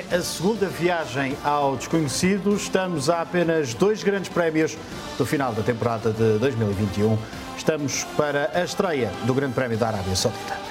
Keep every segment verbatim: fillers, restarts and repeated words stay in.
a segunda viagem ao desconhecido. Estamos a apenas dois grandes prémios do final da temporada de dois mil e vinte e um. Estamos para a estreia do Grande Prémio da Arábia Saudita.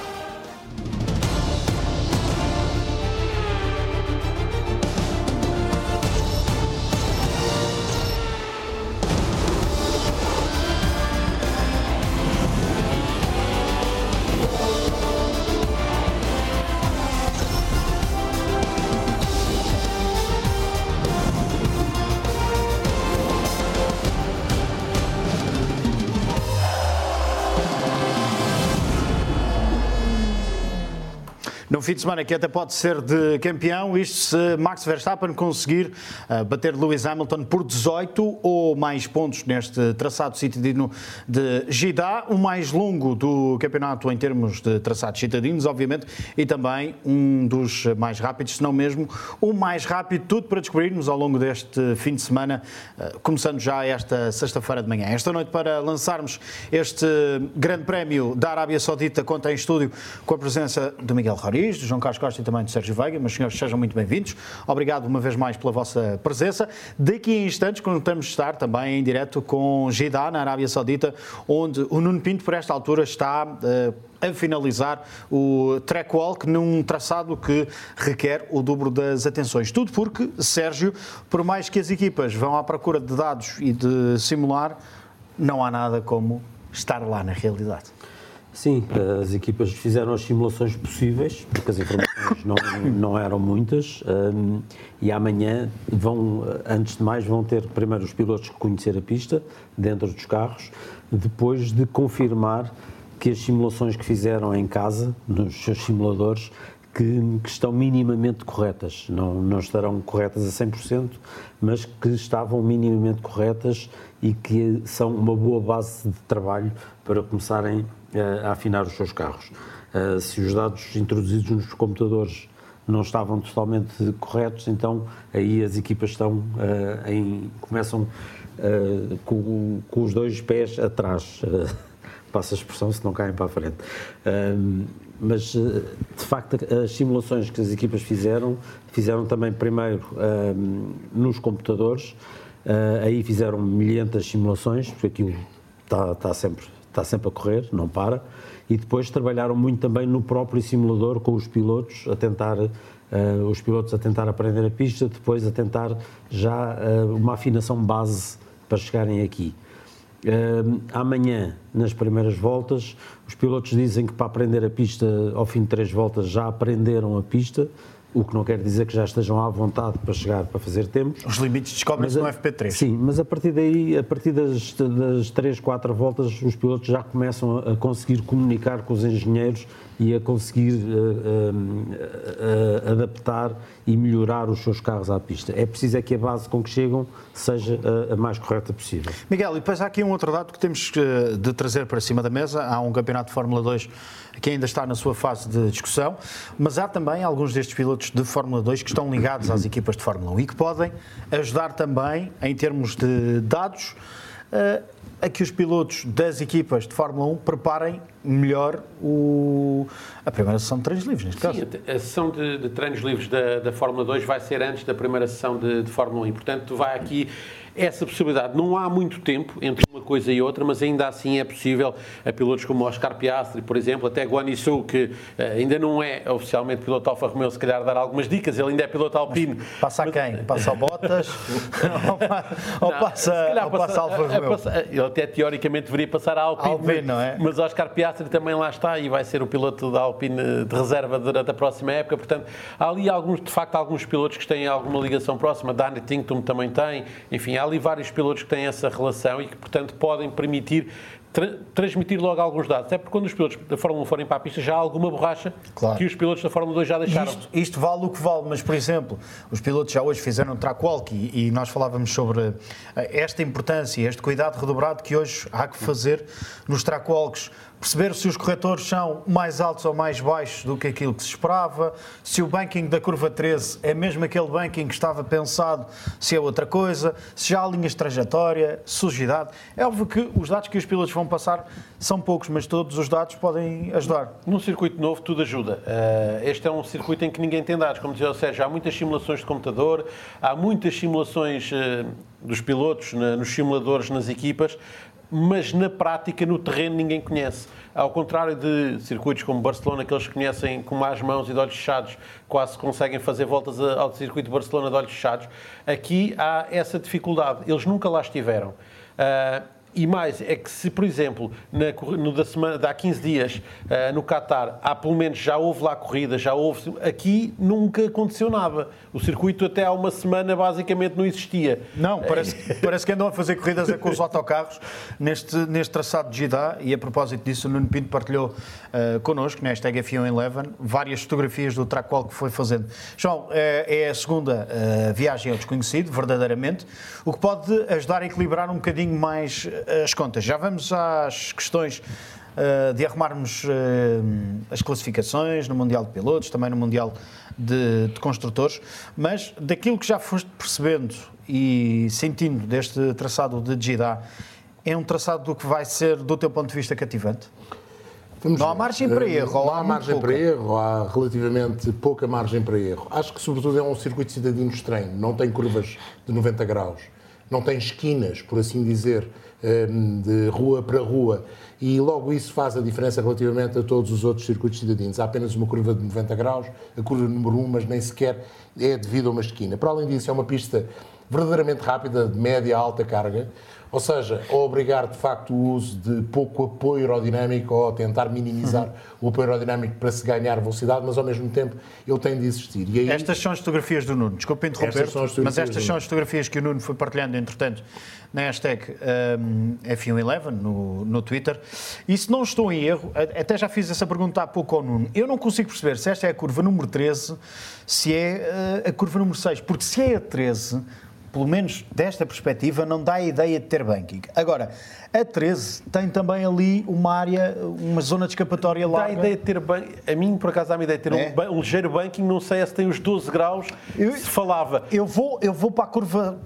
No fim de semana que até pode ser de campeão, isto se Max Verstappen conseguir uh, bater Lewis Hamilton por dezoito ou mais pontos neste traçado citadino de Jeddah, o mais longo do campeonato em termos de traçados citadinos, obviamente, e também um dos mais rápidos, se não mesmo o mais rápido, tudo para descobrirmos ao longo deste fim de semana, uh, começando já esta sexta-feira de manhã. Esta noite, para lançarmos este Grande Prémio da Arábia Saudita, conta em estúdio com a presença de Miguel Roriz, do João Carlos Costa e também do Sérgio Veiga. Meus senhores, sejam muito bem-vindos. Obrigado uma vez mais pela vossa presença. Daqui a instantes, contamos estar também em direto com Jeddah, na Arábia Saudita, onde o Nuno Pinto, por esta altura, está uh, a finalizar o track walk num traçado que requer o dobro das atenções. Tudo porque, Sérgio, por mais que as equipas vão à procura de dados e de simular, não há nada como estar lá na realidade. Sim, as equipas fizeram as simulações possíveis, porque as informações não, não eram muitas, um, e amanhã vão, antes de mais, vão ter primeiro os pilotos que conhecer a pista dentro dos carros, depois de confirmar que as simulações que fizeram em casa, nos seus simuladores, que, que estão minimamente corretas. Não, não estarão corretas a cem por cento, mas que estavam minimamente corretas e que são uma boa base de trabalho para começarem a afinar os seus carros. Uh, se os dados introduzidos nos computadores não estavam totalmente corretos, então aí as equipas estão uh, em, começam uh, com, com os dois pés atrás, uh, passa a expressão, se não caem para a frente. Uh, mas, uh, de facto, as simulações que as equipas fizeram, fizeram também primeiro uh, nos computadores, uh, aí fizeram milhentas simulações, porque aquilo está, está sempre... está sempre a correr, não para, e depois trabalharam muito também no próprio simulador com os pilotos, a tentar, uh, os pilotos a tentar aprender a pista, depois a tentar já uh, uma afinação base para chegarem aqui. Uh, amanhã, nas primeiras voltas, os pilotos dizem que para aprender a pista, ao fim de três voltas, já aprenderam a pista, o que não quer dizer que já estejam à vontade para chegar, para fazer tempos. Os limites descobrem-se no F P três. Sim, mas a partir daí, a partir das, das três, quatro voltas, os pilotos já começam a conseguir comunicar com os engenheiros e a conseguir uh, uh, uh, adaptar e melhorar os seus carros à pista. É preciso é que a base com que chegam seja a, a mais correta possível. Miguel, e depois há aqui um outro dado que temos de trazer para cima da mesa. Há um campeonato de Fórmula dois que ainda está na sua fase de discussão, mas há também alguns destes pilotos de Fórmula dois que estão ligados às equipas de Fórmula um e que podem ajudar também, em termos de dados, a que os pilotos das equipas de Fórmula um preparem melhor o, a primeira sessão de treinos livres, neste caso. Sim, a sessão de, de treinos livres da, da Fórmula dois vai ser antes da primeira sessão de, de Fórmula um e, portanto, vai aqui essa possibilidade. Não há muito tempo entre uma coisa e outra, mas ainda assim é possível a pilotos como Oscar Piastri, por exemplo, até Guan Yu Zhou, que uh, ainda não é oficialmente piloto Alfa Romeo, se calhar dar algumas dicas, ele ainda é piloto Alpine. Mas passa a quem? Passa ao Bottas? ou, ou passa, ou passa, passa a Alfa Romeo? A, a, ele até teoricamente deveria passar a Alpine, Alpine não é? Mas Oscar Piastri também lá está e vai ser o piloto da Alpine de reserva durante a próxima época, portanto, há ali alguns, de facto, alguns pilotos que têm alguma ligação próxima, Danny Tinkham também tem, enfim, há ali vários pilotos que têm essa relação e que, portanto, podem permitir tra- transmitir logo alguns dados. Até porque quando os pilotos da Fórmula um forem para a pista já há alguma borracha, claro, que os pilotos da Fórmula dois já deixaram. Isto, isto vale o que vale, mas, por exemplo, os pilotos já hoje fizeram um track walk e, e nós falávamos sobre esta importância, este cuidado redobrado que hoje há que fazer nos track walks. perceber se os corretores são mais altos ou mais baixos do que aquilo que se esperava, se o banking da curva treze é mesmo aquele banking que estava pensado, se é outra coisa, se já há linhas de trajetória, sujidade. É óbvio que os dados que os pilotos vão passar são poucos, mas todos os dados podem ajudar. Num circuito novo tudo ajuda. Este é um circuito em que ninguém tem dados, como dizia o Sérgio, há muitas simulações de computador, há muitas simulações dos pilotos nos simuladores, nas equipas, mas na prática, no terreno, ninguém conhece. Ao contrário de circuitos como Barcelona, que eles conhecem com más mãos e de olhos fechados, quase conseguem fazer voltas ao circuito de Barcelona de olhos fechados, aqui há essa dificuldade. Eles nunca lá estiveram. Uh, E mais, é que se, por exemplo, na, no da semana, de há quinze dias, uh, no Qatar, há pelo menos, já houve lá corrida, já houve... Aqui nunca aconteceu nada. O circuito até há uma semana basicamente não existia. Não, parece, parece que andam a fazer corridas é com os autocarros neste, neste traçado de Jeddah, e a propósito disso o Nuno Pinto partilhou uh, connosco, na hashtag F um Eleven, várias fotografias do track wall que foi fazendo. João, é, é a segunda uh, viagem ao desconhecido, verdadeiramente, o que pode ajudar a equilibrar um bocadinho mais as contas. Já vamos às questões uh, de arrumarmos uh, as classificações no Mundial de Pilotos, também no Mundial de, de Construtores, mas daquilo que já foste percebendo e sentindo deste traçado de Jeddah, é um traçado do que vai ser, do teu ponto de vista, cativante? Vamos não ver. há margem para erro. Não há margem para erro, há relativamente pouca margem para erro. Acho que, sobretudo, é um circuito cidadino estranho. Não tem curvas de noventa graus, não tem esquinas, por assim dizer, de rua para rua, e logo isso faz a diferença relativamente a todos os outros circuitos cidadinos. Há apenas uma curva de noventa graus, a curva número um, mas nem sequer é devido a uma esquina. Para além disso, é uma pista verdadeiramente rápida, de média a alta carga, ou seja, a obrigar de facto o uso de pouco apoio aerodinâmico ou tentar minimizar uhum. o apoio aerodinâmico para se ganhar velocidade, mas ao mesmo tempo ele tem de existir. E aí... Estas são as fotografias do Nuno, desculpa interromper, mas estas são as fotografias que o Nuno foi partilhando, entretanto, na hashtag um, F um Eleven, no, no Twitter, e se não estou em erro, até já fiz essa pergunta há pouco ao Nuno, eu não consigo perceber se esta é a curva número treze, se é uh, a curva número seis, porque se é a treze, pelo menos desta perspectiva, não dá a ideia de ter banking. Agora, a treze tem também ali uma área, uma zona de escapatória larga. Dá a ideia de ter banking. A mim, por acaso, dá a ideia de ter é? um, um ligeiro banking, não sei se tem os doze graus, eu, se falava. Eu vou, eu vou para a curva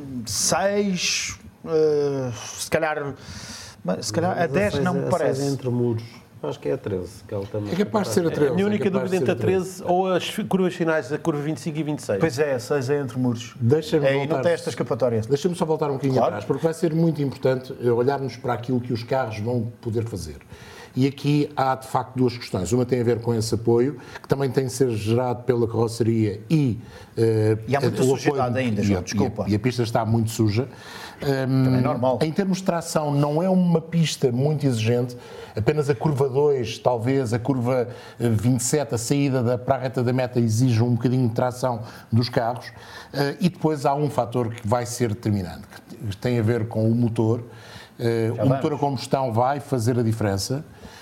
seis, uh, se calhar, se calhar a dez não me parece. A entre muros. Acho que é a treze. Que ela também é capaz de ser a treze. A minha única é dúvida entre a treze ou as curvas finais da curva vinte e cinco e vinte e seis. Pois é, a seis é entre muros. Deixa-me é, voltar, e não tem esta escapatória. Deixa-me só voltar um bocadinho claro. atrás, porque vai ser muito importante olharmos para aquilo que os carros vão poder fazer. E aqui há, de facto, duas questões. Uma tem a ver com esse apoio, que também tem de ser gerado pela carroceria e... Uh, e há muita o sujidade apoio, ainda, e, João, desculpa. E a, e a pista está muito suja. Um, também é normal. Em termos de tração, não é uma pista muito exigente. Apenas a curva dois, talvez, a curva vinte e sete, a saída da, para a reta da meta, exige um bocadinho de tração dos carros. Uh, e depois há um fator que vai ser determinante, que tem a ver com o motor. Uh, o motor a combustão vai fazer a diferença.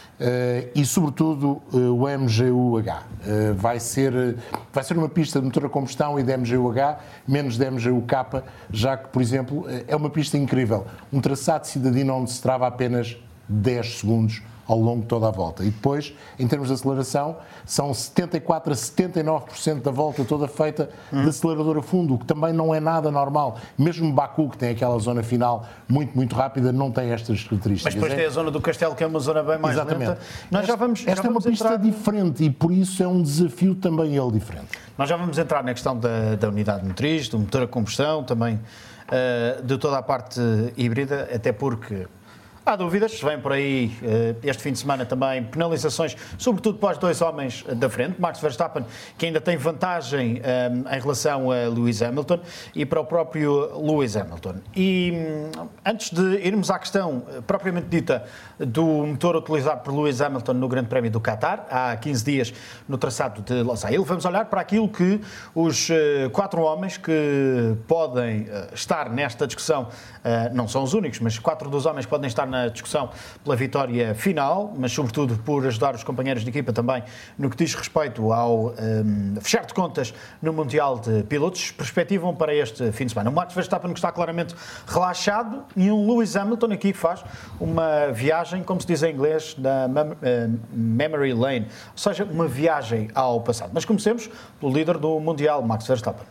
Uh, e, sobretudo, uh, o M G U H. Uh, vai, ser, uh, vai ser uma pista de motor a combustão e de M G U H, menos de M G U K, já que, por exemplo, uh, é uma pista incrível. Um traçado cidadino onde se trava apenas dez segundos ao longo de toda a volta. E depois, em termos de aceleração, são setenta e quatro a setenta e nove por cento da volta toda feita hum. de acelerador a fundo, o que também não é nada normal. Mesmo Baku, que tem aquela zona final muito, muito rápida, não tem estas características. Mas depois é? tem a zona do Castelo, que é uma zona bem mais Exatamente. lenta. Nós esta, já vamos, esta já é uma vamos pista entrar... diferente e, por isso, é um desafio também ele diferente. Nós já vamos entrar na questão da, da unidade motriz, do motor a combustão, também uh, de toda a parte híbrida, até porque... Há dúvidas, vem por aí este fim de semana também penalizações, sobretudo para os dois homens da frente, Max Verstappen, que ainda tem vantagem um, em relação a Lewis Hamilton, e para o próprio Lewis Hamilton. E um, antes de irmos à questão propriamente dita do motor utilizado por Lewis Hamilton no Grande Prémio do Qatar, há quinze dias no traçado de Los Angeles, vamos olhar para aquilo que os uh, quatro homens que podem uh, estar nesta discussão, uh, não são os únicos, mas quatro dos homens podem estar na discussão pela vitória final, mas sobretudo por ajudar os companheiros de equipa também no que diz respeito ao um, fechar de contas no Mundial de Pilotos. Perspectivam para este fim de semana. O Max Verstappen que está claramente relaxado e um Lewis Hamilton aqui que faz uma viagem, como se diz em inglês, na Memory Lane, ou seja, uma viagem ao passado. Mas comecemos pelo líder do Mundial, Max Verstappen.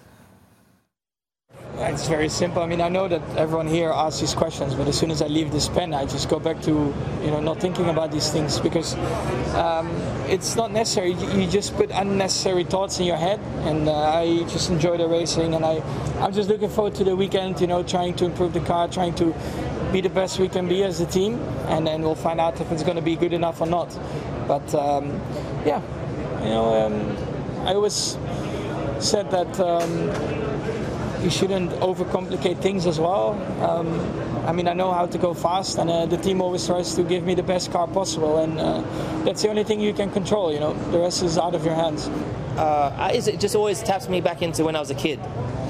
It's very simple. I mean, I know that everyone here asks these questions, but as soon as I leave this pen, I just go back to, you know, not thinking about these things because um, it's not necessary. You just put unnecessary thoughts in your head, and uh, I just enjoy the racing, and I, I'm just looking forward to the weekend, you know, trying to improve the car, trying to be the best we can be as a team, and then we'll find out if it's going to be good enough or not. But um, yeah, you know, um, I always said that um, you shouldn't overcomplicate things as well. Um, I mean, I know how to go fast, and uh, the team always tries to give me the best car possible, and uh, that's the only thing you can control. You know, the rest is out of your hands. Uh, it just always taps me back into when I was a kid.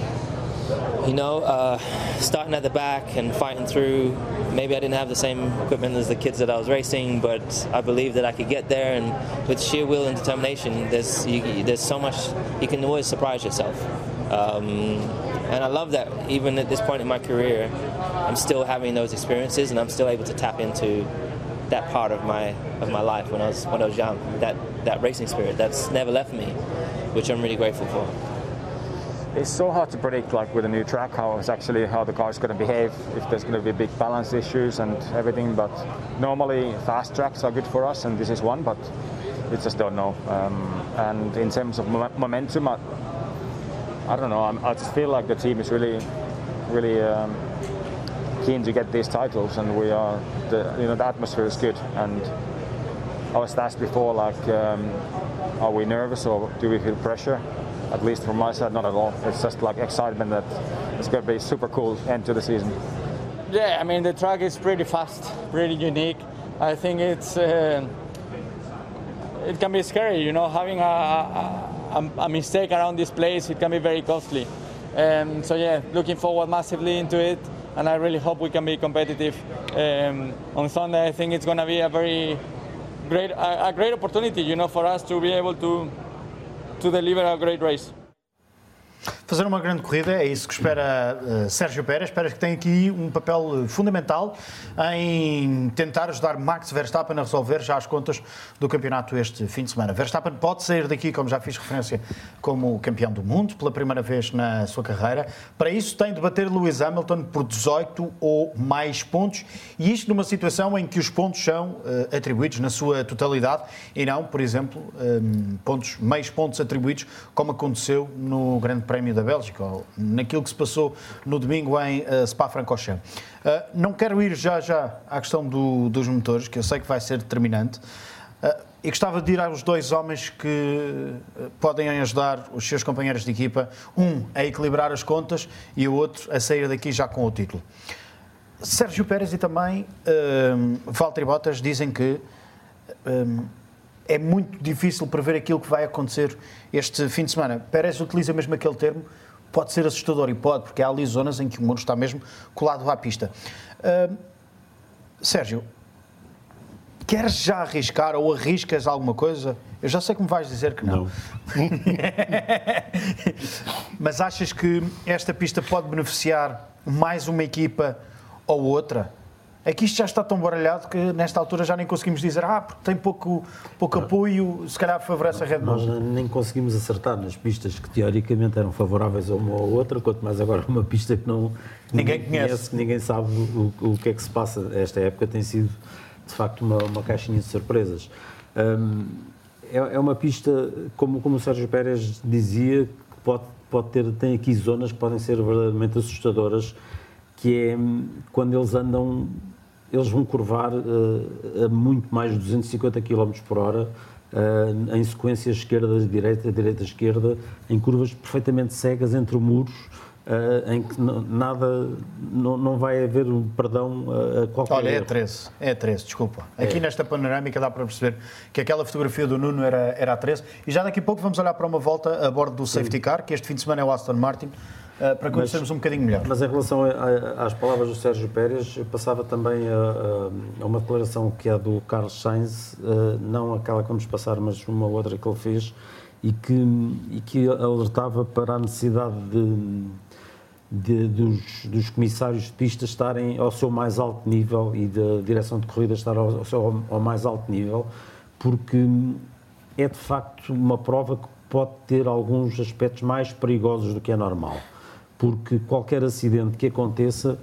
You know, uh, starting at the back and fighting through. Maybe I didn't have the same equipment as the kids that I was racing, but I believed that I could get there. And with sheer will and determination, there's you, there's so much you can always surprise yourself. Um, and I love that even at this point in my career, I'm still having those experiences, and I'm still able to tap into that part of my of my life when I was when I was young. That that racing spirit that's never left me, which I'm really grateful for. It's so hard to predict, like with a new track, how it's actually how the car is going to behave, if there's going to be big balance issues and everything. But normally fast tracks are good for us, and this is one. But you just don't know. Um, and in terms of mo- momentum, I, I don't know. I'm, I just feel like the team is really, really um, keen to get these titles, and we are. The you know the atmosphere is good. And I was asked before, like, um, are we nervous or do we feel pressure? At least from my side, not at all. It's just like excitement that it's going to be a super cool end to the season. Yeah, I mean the track is pretty fast, pretty unique. I think it's uh, it can be scary, you know, having a, a, a mistake around this place. It can be very costly. Um, so yeah, looking forward massively into it, and I really hope we can be competitive um, on Sunday. I think it's going to be a very great a, a great opportunity, you know, for us to be able to. to deliver a great race. Fazer uma grande corrida, é isso que espera uh, Sérgio Pérez. Pérez que tem aqui um papel fundamental em tentar ajudar Max Verstappen a resolver já as contas do campeonato este fim de semana. Verstappen pode sair daqui, como já fiz referência, como campeão do mundo, pela primeira vez na sua carreira. Para isso tem de bater Lewis Hamilton por dezoito ou mais pontos, e isto numa situação em que os pontos são uh, atribuídos na sua totalidade e não, por exemplo, um, pontos, meios pontos atribuídos, como aconteceu no Grande Prémio da Bélgica, ou naquilo que se passou no domingo em uh, Spa-Francorchamps. Uh, não quero ir já já à questão do, dos motores, que eu sei que vai ser determinante, uh, e gostava de ir aos dois homens que uh, podem ajudar os seus companheiros de equipa, um a equilibrar as contas e o outro a sair daqui já com o título. Sérgio Pérez e também uh, Valtteri Bottas dizem que uh, é muito difícil prever aquilo que vai acontecer este fim de semana. Pérez utiliza mesmo aquele termo, pode ser assustador, e pode, porque há ali zonas em que o mundo está mesmo colado à pista. Uh, Sérgio, queres já arriscar ou arriscas alguma coisa? Eu já sei que me vais dizer que não. não. Mas achas que esta pista pode beneficiar mais uma equipa ou outra? É que isto já está tão baralhado que nesta altura já nem conseguimos dizer ah, porque tem pouco, pouco apoio, se calhar favorece a Red Bull. Nós nem conseguimos acertar nas pistas que teoricamente eram favoráveis a uma ou outra, quanto mais agora uma pista que não ninguém, ninguém conhece, conhece, que ninguém sabe o, o que é que se passa. Esta época tem sido de facto uma, uma caixinha de surpresas. Hum, é, é uma pista, como, como o Sérgio Pérez dizia, que pode, pode ter, tem aqui zonas que podem ser verdadeiramente assustadoras, que é quando eles andam, eles vão curvar uh, a muito mais de duzentos e cinquenta quilómetros por hora, uh, em sequências esquerda-direita, direita-esquerda, em curvas perfeitamente cegas entre muros, uh, em que n- nada, não, não vai haver um perdão a, a qualquer Olha, é erro. treze, é treze, desculpa. Aqui É. nesta panorâmica dá para perceber que aquela fotografia do Nuno era, era a treze, e já daqui a pouco vamos olhar para uma volta a bordo do safety car, que este fim de semana é o Aston Martin. uh, para conhecermos mas, um bocadinho melhor. Mas em relação a, a, às palavras do Sérgio Pérez, passava também a, a uma declaração que é do Carlos Sainz, uh, não aquela que vamos passar, mas uma outra que ele fez, e que, e que alertava para a necessidade de, de, dos, dos comissários de pista estarem ao seu mais alto nível e da direção de corrida estar ao, ao seu ao mais alto nível, porque é de facto uma prova que pode ter alguns aspectos mais perigosos do que é normal, porque qualquer acidente que aconteça,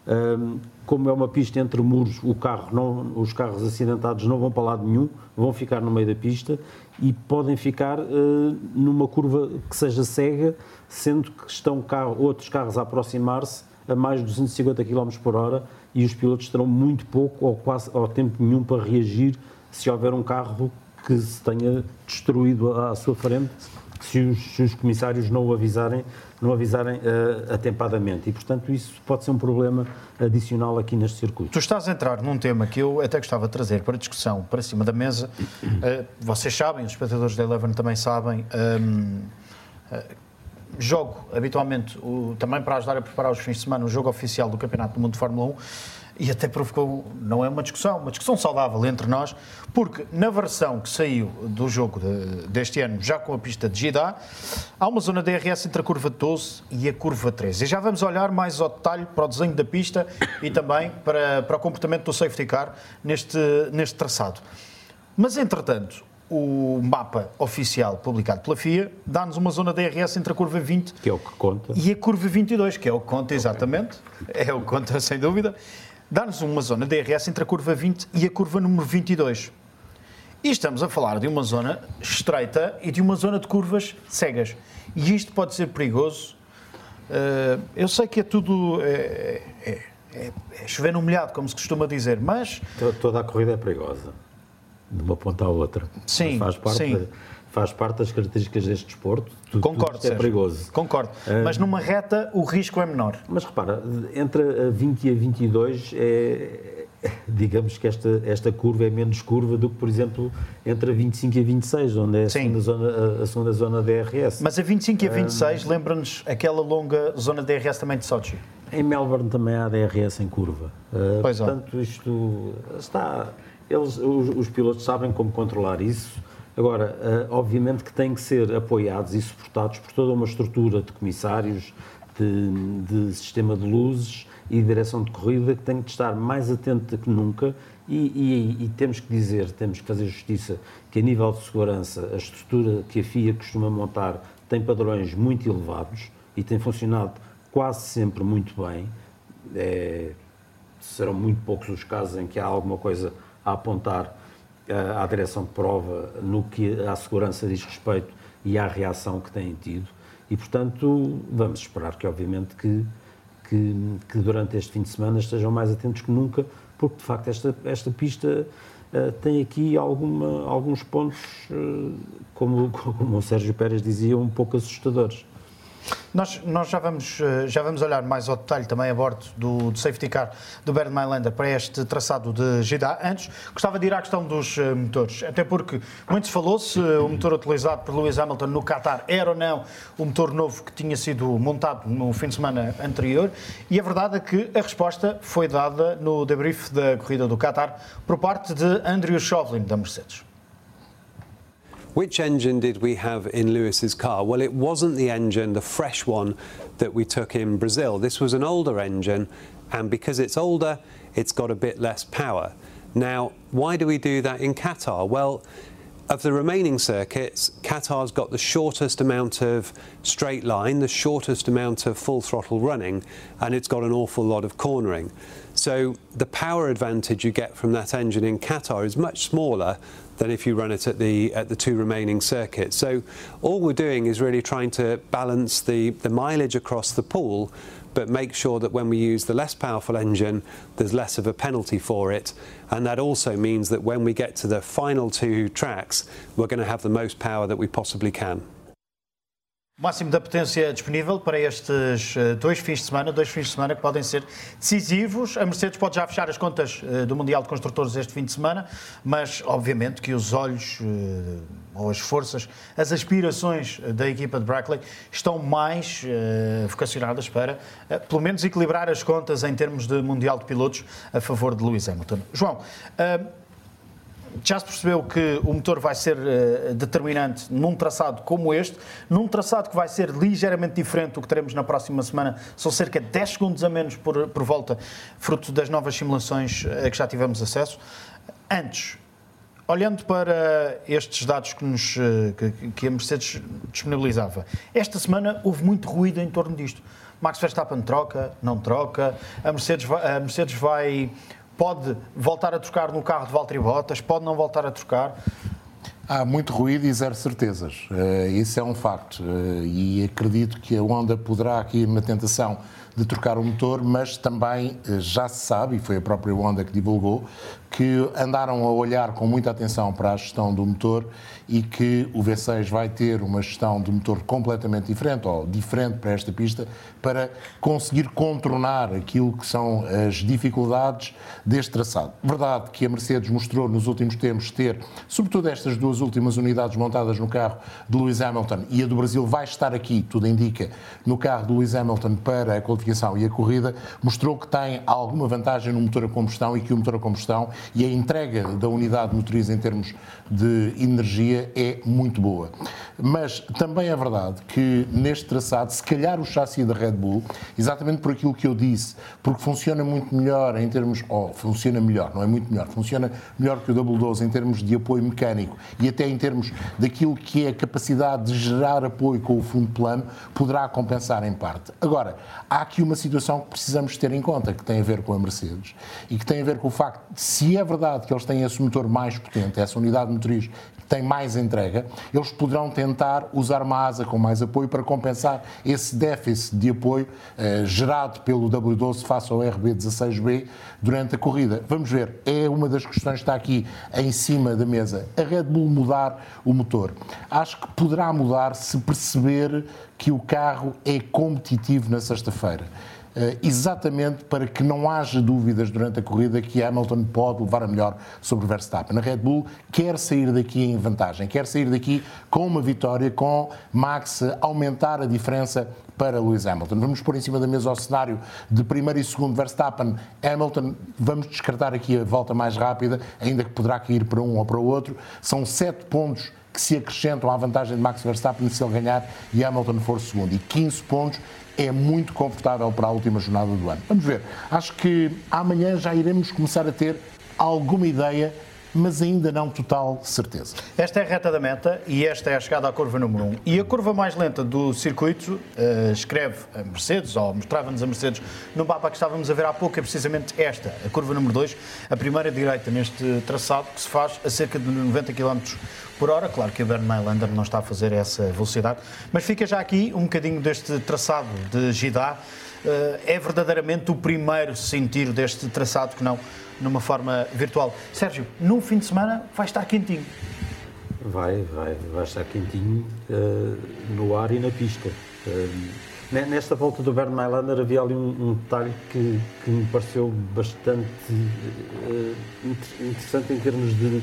como é uma pista entre muros, o carro não, os carros acidentados não vão para lado nenhum, vão ficar no meio da pista e podem ficar numa curva que seja cega, sendo que estão carro, outros carros a aproximar-se a mais de duzentos e cinquenta quilómetros por hora e os pilotos terão muito pouco ou quase ou tempo nenhum para reagir se houver um carro que se tenha destruído à sua frente, se os, se os comissários não o avisarem, não avisarem uh, atempadamente. E, portanto, isso pode ser um problema adicional aqui neste circuito. Tu estás a entrar num tema que eu até gostava de trazer para discussão, para cima da mesa. Uh, vocês sabem, os espectadores da Eleven também sabem, um, uh, jogo habitualmente, o, também para ajudar a preparar os fins de semana, o jogo oficial do Campeonato do Mundo de Fórmula um, e até provocou, não é uma discussão, uma discussão saudável entre nós, porque na versão que saiu do jogo de, deste ano, já com a pista de Jeddah, há uma zona D R S entre a curva doze e a curva treze. E já vamos olhar mais ao detalhe para o desenho da pista e também para, para o comportamento do safety car neste, neste traçado. Mas, entretanto, o mapa oficial publicado pela F I A dá-nos uma zona D R S entre a curva vinte que é o que conta. E a curva vinte e dois, que é o que conta, exatamente, okay. É o que conta, sem dúvida. Dá-nos uma zona D R S entre a curva vinte e a curva número vinte e dois. E estamos a falar de uma zona estreita e de uma zona de curvas cegas. E isto pode ser perigoso. Uh, eu sei que é tudo... É, é, é, é chover no molhado, como se costuma dizer, mas... Toda a corrida é perigosa, de uma ponta à outra. Sim, faz parte sim. De, faz parte das características deste desporto. Tudo, Concordo, tudo é perigoso. Concordo. Uh, mas numa reta o risco é menor. Mas repara, entre a vinte e a vinte e dois, é, digamos que esta, esta curva é menos curva do que, por exemplo, entre a vinte e cinco e a vinte e seis, onde é a segunda, zona, a segunda zona D R S. Mas a vinte e cinco e a vinte e seis um, lembra-nos aquela longa zona D R S também de Sochi. Em Melbourne também há D R S em curva. Uh, pois portanto, é. isto está... Eles, os, os pilotos sabem como controlar isso. Agora, uh, obviamente que têm que ser apoiados e suportados por toda uma estrutura de comissários, de, de sistema de luzes e de direção de corrida que tem que estar mais atenta que nunca e, e, e temos que dizer, temos que fazer justiça que a nível de segurança a estrutura que a F I A costuma montar tem padrões muito elevados e tem funcionado quase sempre muito bem. É, serão muito poucos os casos em que há alguma coisa a apontar à direção de prova no que à segurança diz respeito e à reação que têm tido e, portanto, vamos esperar que, obviamente, que, que, que durante este fim de semana estejam mais atentos que nunca, porque, de facto, esta, esta pista uh, tem aqui alguma, alguns pontos, uh, como, como o Sérgio Pérez dizia, um pouco assustadores. Nós, nós já, vamos, já vamos olhar mais ao detalhe também a bordo do, do safety car do Bernd Mayländer para este traçado de Jeddah. Antes, gostava de ir à questão dos uh, motores, até porque muito se falou se o motor utilizado por Lewis Hamilton no Qatar era ou não o motor novo que tinha sido montado no fim de semana anterior, e a verdade é que a resposta foi dada no debrief da corrida do Qatar por parte de Andrew Shovlin, da Mercedes. Which engine did we have in Lewis's car? Well, it wasn't the engine, the fresh one that we took in Brazil. This was an older engine, and because it's older, it's got a bit less power. Now, why do we do that in Qatar? Well, of the remaining circuits, Qatar's got the shortest amount of straight line, the shortest amount of full throttle running, and it's got an awful lot of cornering. So the power advantage you get from that engine in Qatar is much smaller than if you run it at the at the two remaining circuits. So all we're doing is really trying to balance the, the mileage across the pool, but make sure that when we use the less powerful engine, there's less of a penalty for it. And that also means that when we get to the final two tracks, we're going to have the most power that we possibly can. O máximo da potência disponível para estes dois fins de semana, dois fins de semana que podem ser decisivos. A Mercedes pode já fechar as contas do Mundial de Construtores este fim de semana, mas obviamente que os olhos, ou as forças, as aspirações da equipa de Brackley estão mais uh, vocacionadas para, uh, pelo menos, equilibrar as contas em termos de Mundial de Pilotos a favor de Lewis Hamilton. João, uh, já se percebeu que o motor vai ser uh, determinante num traçado como este, num traçado que vai ser ligeiramente diferente do que teremos na próxima semana, são cerca de dez segundos a menos por, por volta, fruto das novas simulações a que já tivemos acesso. Antes, olhando para estes dados que, nos, que, que a Mercedes disponibilizava, esta semana houve muito ruído em torno disto. Max Verstappen troca, não troca, a Mercedes vai... A Mercedes vai pode voltar a trocar no carro de Valtteri Bottas, pode não voltar a trocar. Há muito ruído e zero certezas. Uh, isso é um facto. Uh, e acredito que a Honda poderá aqui ir na tentação de trocar o motor, mas também uh, já se sabe, e foi a própria Honda que divulgou, que andaram a olhar com muita atenção para a gestão do motor e que o V seis vai ter uma gestão de motor completamente diferente, ou diferente para esta pista, para conseguir contornar aquilo que são as dificuldades deste traçado. Verdade que a Mercedes mostrou nos últimos tempos ter, sobretudo estas duas últimas unidades montadas no carro de Lewis Hamilton, e a do Brasil vai estar aqui, tudo indica, no carro de Lewis Hamilton para a qualificação e a corrida, mostrou que tem alguma vantagem no motor a combustão e que o motor a combustão e a entrega da unidade motriz em termos de energia é muito boa. Mas também é verdade que neste traçado, se calhar o chassi da Red Bull, exatamente por aquilo que eu disse, porque funciona muito melhor em termos, ou funciona melhor, não é muito melhor, funciona melhor que o W doze em termos de apoio mecânico e até em termos daquilo que é a capacidade de gerar apoio com o fundo plano, poderá compensar em parte. Agora, há aqui uma situação que precisamos ter em conta, que tem a ver com a Mercedes e que tem a ver com o facto de, se é verdade que eles têm esse motor mais potente, essa unidade motriz que tem mais entrega, eles poderão tentar usar uma asa com mais apoio para compensar esse déficit de apoio eh, gerado pelo W doze face ao R B dezasseis B durante a corrida. Vamos ver, é uma das questões que está aqui em cima da mesa. A Red Bull mudar o motor. Acho que poderá mudar se perceber que o carro é competitivo na sexta-feira. Uh, exatamente para que não haja dúvidas durante a corrida que Hamilton pode levar a melhor sobre Verstappen. A Red Bull quer sair daqui em vantagem, quer sair daqui com uma vitória, com Max aumentar a diferença para Lewis Hamilton. Vamos pôr em cima da mesa o cenário de primeiro e segundo Verstappen, Hamilton, vamos descartar aqui a volta mais rápida, ainda que poderá cair para um ou para o outro. São sete pontos que se acrescentam à vantagem de Max Verstappen se ele ganhar e Hamilton for segundo. E quinze pontos é muito confortável para a última jornada do ano. Vamos ver. Acho que amanhã já iremos começar a ter alguma ideia, mas ainda não total certeza. Esta é a reta da meta e esta é a chegada à curva número um. E a curva mais lenta do circuito, uh, escreve a Mercedes, ou mostrava-nos a Mercedes no mapa que estávamos a ver há pouco, é precisamente esta, a curva número dois, a primeira direita neste traçado, que se faz a cerca de noventa quilómetros por hora. Claro que o Bernie Maylander não está a fazer essa velocidade, mas fica já aqui um bocadinho deste traçado de Jeddah. Uh, é verdadeiramente o primeiro sentir deste traçado que não numa forma virtual. Sérgio, num fim de semana vai estar quentinho. Vai, vai, vai estar quentinho uh, no ar e na pista. Uh, nesta volta do Bernie Maylander havia ali um, um detalhe que, que me pareceu bastante uh, interessante em termos de,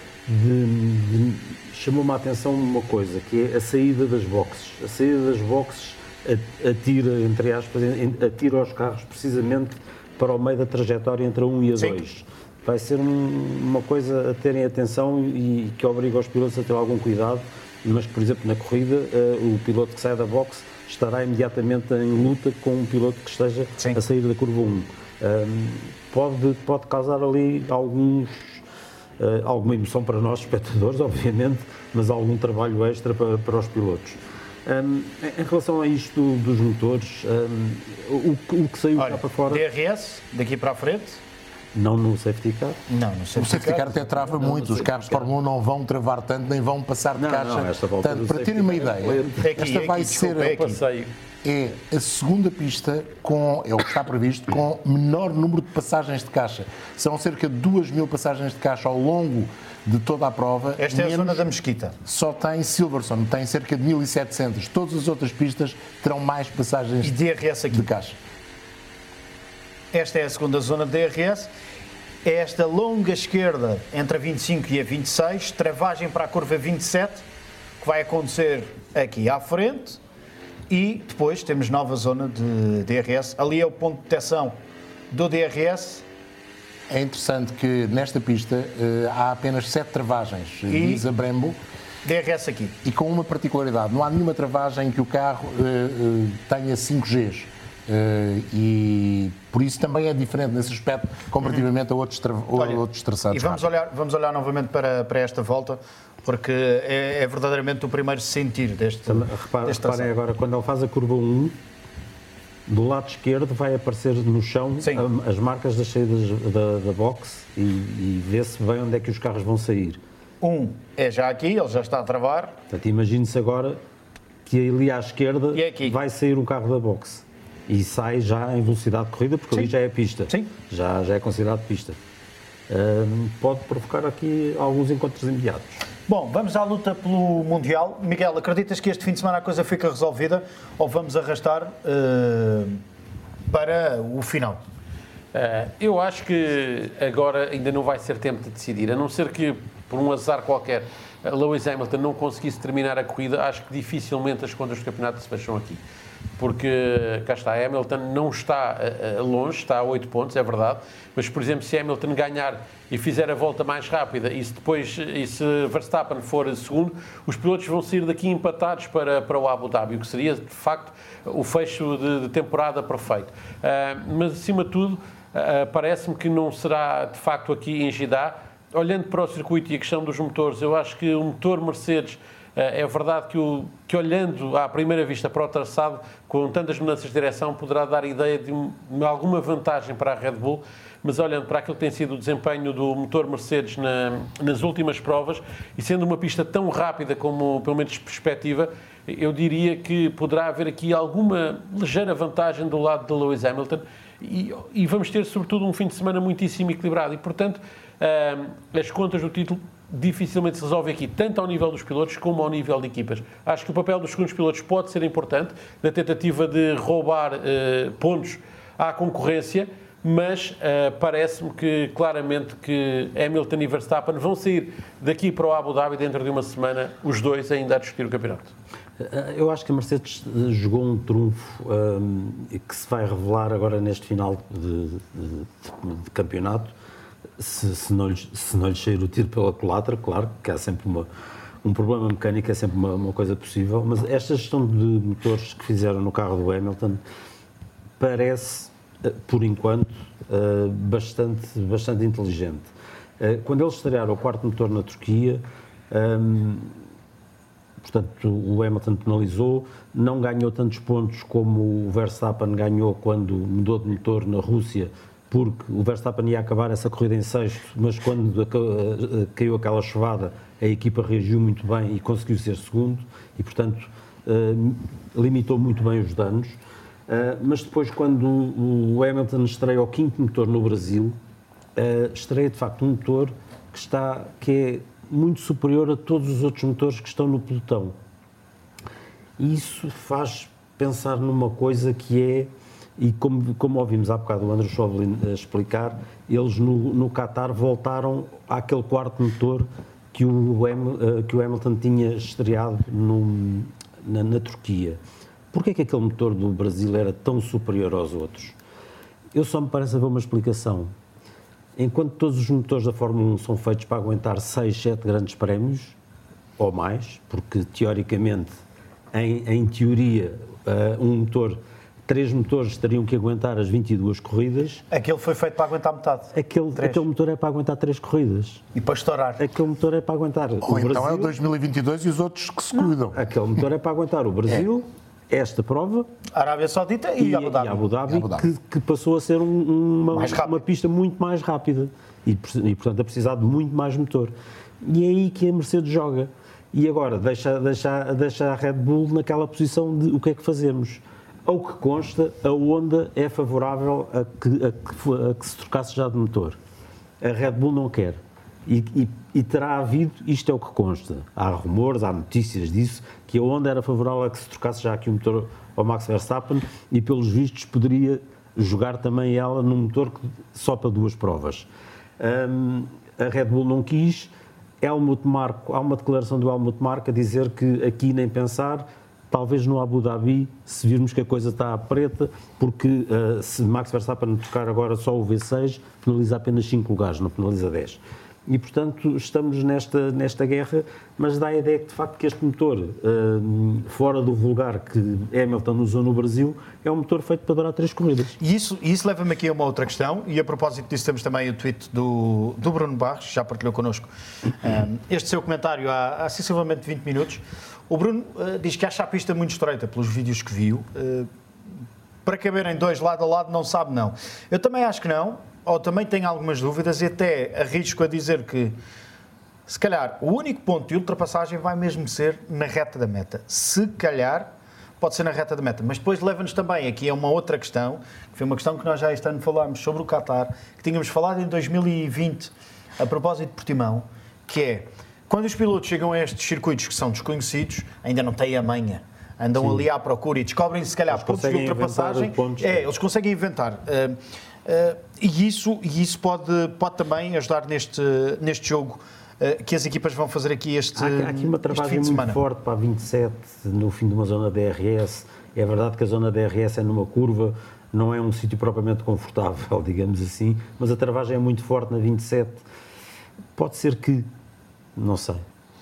de, de chamou-me a atenção uma coisa, que é a saída das boxes. A saída das boxes atira, entre aspas, atira os carros precisamente para o meio da trajetória entre a um e a dois. Vai ser um, uma coisa a terem atenção e que obriga os pilotos a ter algum cuidado, mas, por exemplo, na corrida, uh, o piloto que sai da box estará imediatamente em luta com um piloto que esteja Sim. a sair da curva um. Um, pode, pode causar ali alguns, uh, alguma emoção para nós, espectadores, obviamente, mas algum trabalho extra para, para os pilotos. Um, em relação a isto dos motores, um, o, o que saiu Olha, cá para fora... D R S, daqui para a frente? Não no safety car? Não, no safety, o safety car até trava não, muito, os carros de Fórmula um não vão travar tanto, nem vão passar de não, caixa não, esta volta tanto. Para terem uma ideia, é aqui, esta é vai aqui, ser desculpa, é, é a segunda pista, com, é o que está previsto, com menor número de passagens de caixa. São cerca de duas mil passagens de caixa ao longo de toda a prova. Esta é a menos zona da Mesquita. Só tem Silverstone, tem cerca de mil e setecentos. Todas as outras pistas terão mais passagens E D R S aqui. de caixa. Esta é a segunda zona de D R S. É esta longa esquerda entre a vinte e cinco e a vinte e seis, travagem para a curva vinte e sete, que vai acontecer aqui à frente. E depois temos nova zona de D R S. Ali é o ponto de detecção do D R S. É interessante que nesta pista eh, há apenas sete travagens, E- diz a Brembo, D R S aqui. e com uma particularidade: não há nenhuma travagem que o carro eh, eh, tenha cinco Gs. Eh, e por isso também é diferente nesse aspecto comparativamente a outros, tra- Olha, outros traçados. E vamos rápidos. olhar, vamos olhar novamente para, para esta volta, porque é, é verdadeiramente o primeiro sentir deste, Também, repara- deste reparem agora, quando ele faz a curva um, do lado esquerdo vai aparecer no chão Sim. a- as marcas das saídas da, da box e, e vê-se bem onde é que os carros vão sair. Um é já aqui, ele já está a travar. Portanto, imagine-se agora que ali à esquerda E é aqui. vai sair um carro da box e sai já em velocidade de corrida, porque ali Sim. já é pista. Sim. Já, já é considerado pista. Hum, pode provocar aqui alguns encontros imediatos. Bom, vamos à luta pelo Mundial. Miguel, acreditas que este fim de semana a coisa fica resolvida ou vamos arrastar eh, para o final? Uh, eu acho que agora ainda não vai ser tempo de decidir, a não ser que, por um azar qualquer, Lewis Hamilton não conseguisse terminar a corrida. Acho que dificilmente as contas do campeonato se fecham aqui. Porque, cá está, Hamilton não está uh, longe, está a oito pontos, é verdade, mas, por exemplo, se Hamilton ganhar e fizer a volta mais rápida e se depois, e se Verstappen for segundo, os pilotos vão sair daqui empatados para, para o Abu Dhabi, o que seria, de facto, o fecho de, de temporada perfeito. Uh, mas, acima de tudo, uh, parece-me que não será, de facto, aqui em Jeddah. Olhando para o circuito e a questão dos motores, eu acho que o motor Mercedes, é verdade que, o, que olhando à primeira vista para o traçado, com tantas mudanças de direção, poderá dar ideia de, um, de alguma vantagem para a Red Bull, mas olhando para aquilo que tem sido o desempenho do motor Mercedes na, nas últimas provas, e sendo uma pista tão rápida como, pelo menos, perspectiva, eu diria que poderá haver aqui alguma ligeira vantagem do lado de Lewis Hamilton, e, e vamos ter, sobretudo, um fim de semana muitíssimo equilibrado, e, portanto, uh, as contas do título dificilmente se resolve aqui, tanto ao nível dos pilotos como ao nível de equipas. Acho que o papel dos segundos pilotos pode ser importante na tentativa de roubar uh, pontos à concorrência, mas uh, parece-me que claramente que Hamilton e Verstappen vão sair daqui para o Abu Dhabi dentro de uma semana, os dois ainda a discutir o campeonato. Eu acho que a Mercedes jogou um trunfo um, que se vai revelar agora neste final de, de, de campeonato. Se, se, não lhes, se não lhes sair o tiro pela culatra, claro que há sempre uma, um problema mecânico, é sempre uma, uma coisa possível, mas esta gestão de motores que fizeram no carro do Hamilton parece, por enquanto, bastante, bastante inteligente. Quando eles estrearam o quarto motor na Turquia, portanto, o Hamilton penalizou, não ganhou tantos pontos como o Verstappen ganhou quando mudou de motor na Rússia, porque o Verstappen ia acabar essa corrida em sexto, mas quando caiu aquela chuvada, a equipa reagiu muito bem e conseguiu ser segundo, e, portanto, limitou muito bem os danos. Mas depois, quando o Hamilton estreia o quinto motor no Brasil, estreia, de facto, um motor que, está, que é muito superior a todos os outros motores que estão no pelotão. E isso faz pensar numa coisa que é, e como, como ouvimos há bocado o André Chauvelin explicar, eles no, no Qatar voltaram àquele quarto motor que o, Ham, que o Hamilton tinha estreado no, na, na Turquia. Porquê é que aquele motor do Brasil era tão superior aos outros? Eu só me parece haver uma explicação. Enquanto todos os motores da Fórmula um são feitos para aguentar seis, sete grandes prémios, ou mais, porque teoricamente, em, em teoria, uh, um motor, três motores teriam que aguentar as vinte e duas corridas. Aquele foi feito para aguentar metade. Aquele, aquele motor é para aguentar três corridas. E para estourar. Aquele motor é para aguentar Ou o então Brasil. é o dois mil e vinte e dois e os outros que se cuidam. Aquele motor é para aguentar o Brasil, é. esta prova, Arábia Saudita e, e Abu Dhabi, e Abu Dhabi, Abu Dhabi. Que, que passou a ser um, uma, Mais rápido. uma pista muito mais rápida e, e, portanto, a precisar de muito mais motor. E é aí que a Mercedes joga. E agora deixa, deixa, deixa a Red Bull naquela posição de o que é que fazemos. Ao que consta, a Honda é favorável a que, a que, a que se trocasse já de motor. A Red Bull não quer. E, e, e terá havido, isto é o que consta, há rumores, há notícias disso, que a Honda era favorável a que se trocasse já aqui o motor ao Max Verstappen e, pelos vistos, poderia jogar também ela num motor que só para duas provas. Um, a Red Bull não quis. Helmut Marko, há uma declaração do Helmut Marko a dizer que aqui nem pensar, talvez no Abu Dhabi, se virmos que a coisa está à preta, porque uh, se Max Verstappen tocar agora só o V seis, penaliza apenas cinco lugares, não penaliza dez. E, portanto, estamos nesta, nesta guerra, mas dá a ideia que, de facto, que este motor, uh, fora do vulgar que Hamilton usou no Brasil, é um motor feito para durar três corridas. E isso, isso leva-me aqui a uma outra questão, e a propósito disso temos também o tweet do, do Bruno Barros, já partilhou connosco um, este seu comentário há, há sensivelmente vinte minutos. O Bruno uh, diz que acha a pista muito estreita, pelos vídeos que viu. Uh, para caberem dois lado a lado, não sabe não. Eu também acho que não. Ou também tenho algumas dúvidas e até arrisco a dizer que, se calhar, o único ponto de ultrapassagem vai mesmo ser na reta da meta. Se calhar, pode ser na reta da meta. Mas depois leva-nos também aqui a uma outra questão, que foi uma questão que nós já este ano falámos sobre o Qatar, que tínhamos falado em dois mil e vinte, a propósito de Portimão, que é, quando os pilotos chegam a estes circuitos que são desconhecidos, ainda não têm a manha. Andam Sim. ali à procura e descobrem, se calhar, pontos de ultrapassagem. Pontos, é, eles conseguem inventar. Uh, Uh, e isso, e isso pode, pode também ajudar neste, neste jogo uh, que as equipas vão fazer aqui este fim de semana. Há aqui uma travagem muito forte para a vinte e sete, no fim de uma zona D R S. É verdade que a zona D R S é numa curva, não é um sítio propriamente confortável, digamos assim, mas a travagem é muito forte na vinte e sete. Pode ser que, não sei.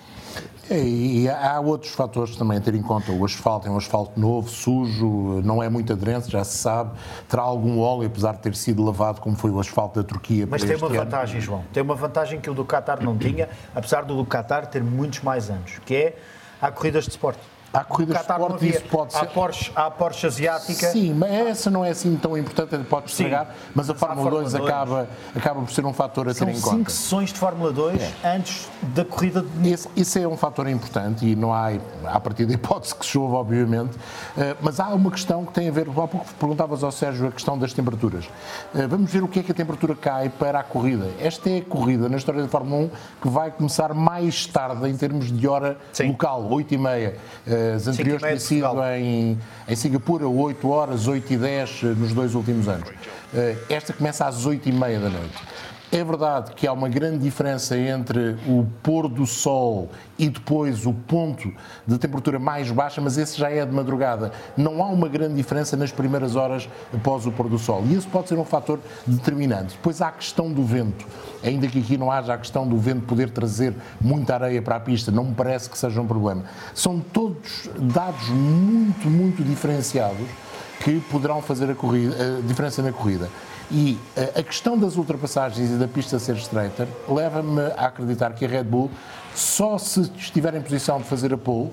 E há outros fatores também a ter em conta. O asfalto é um asfalto novo, sujo, não é muito aderente, já se sabe. Terá algum óleo, apesar de ter sido lavado, como foi o asfalto da Turquia. Mas tem uma vantagem, João. Tem uma vantagem que o do Qatar não tinha, apesar do do Qatar ter muitos mais anos, que é há corridas de sport. Há corridas de sport e isso pode ser... Há Porsche, há Porsche asiática. Sim, mas essa não é assim tão importante, pode estragar, mas a mas Fórmula, Fórmula dois acaba, acaba por ser um fator a ter em conta. São cinco sessões de Fórmula dois é. antes da corrida de... Esse, esse é um fator importante e não há, a partir da hipótese que chove, obviamente, uh, mas há uma questão que tem a ver, há pouco perguntavas ao Sérgio a questão das temperaturas. Uh, vamos ver o que é que a temperatura cai para a corrida. Esta é a corrida na história da Fórmula um que vai começar mais tarde em termos de hora Sim. local, oito e meia. Uh, as anteriores sido em, em Singapura, oito horas, oito e dez nos dois últimos anos. Esta começa às oito e meia da noite. É verdade que há uma grande diferença entre o pôr do sol e depois o ponto de temperatura mais baixa, mas esse já é de madrugada. Não há uma grande diferença nas primeiras horas após o pôr do sol. E isso pode ser um fator determinante. Depois há a questão do vento. Ainda que aqui não haja a questão do vento poder trazer muita areia para a pista, não me parece que seja um problema. São todos dados muito, muito diferenciados que poderão fazer a, corrida, a diferença na corrida. E a questão das ultrapassagens e da pista ser estreita leva-me a acreditar que a Red Bull, só se estiver em posição de fazer a pole,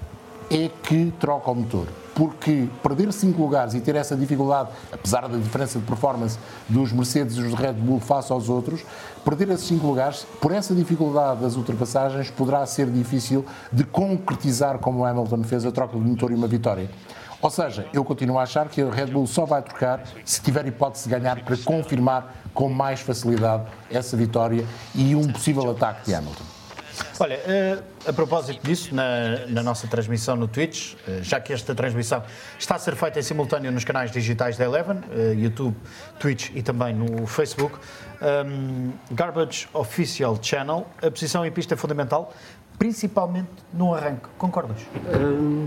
é que troca o motor. Porque perder cinco lugares e ter essa dificuldade, apesar da diferença de performance dos Mercedes e dos Red Bull face aos outros, perder esses cinco lugares, por essa dificuldade das ultrapassagens, poderá ser difícil de concretizar, como o Hamilton fez, a troca de motor e uma vitória. Ou seja, eu continuo a achar que a Red Bull só vai trocar se tiver hipótese de ganhar para confirmar com mais facilidade essa vitória e um possível ataque de Hamilton. Olha, a propósito disso, na, na nossa transmissão no Twitch, já que esta transmissão está a ser feita em simultâneo nos canais digitais da Eleven, YouTube, Twitch e também no Facebook, um, Garbage Official Channel, a posição em pista é fundamental, principalmente no arranque. Concordas? Um...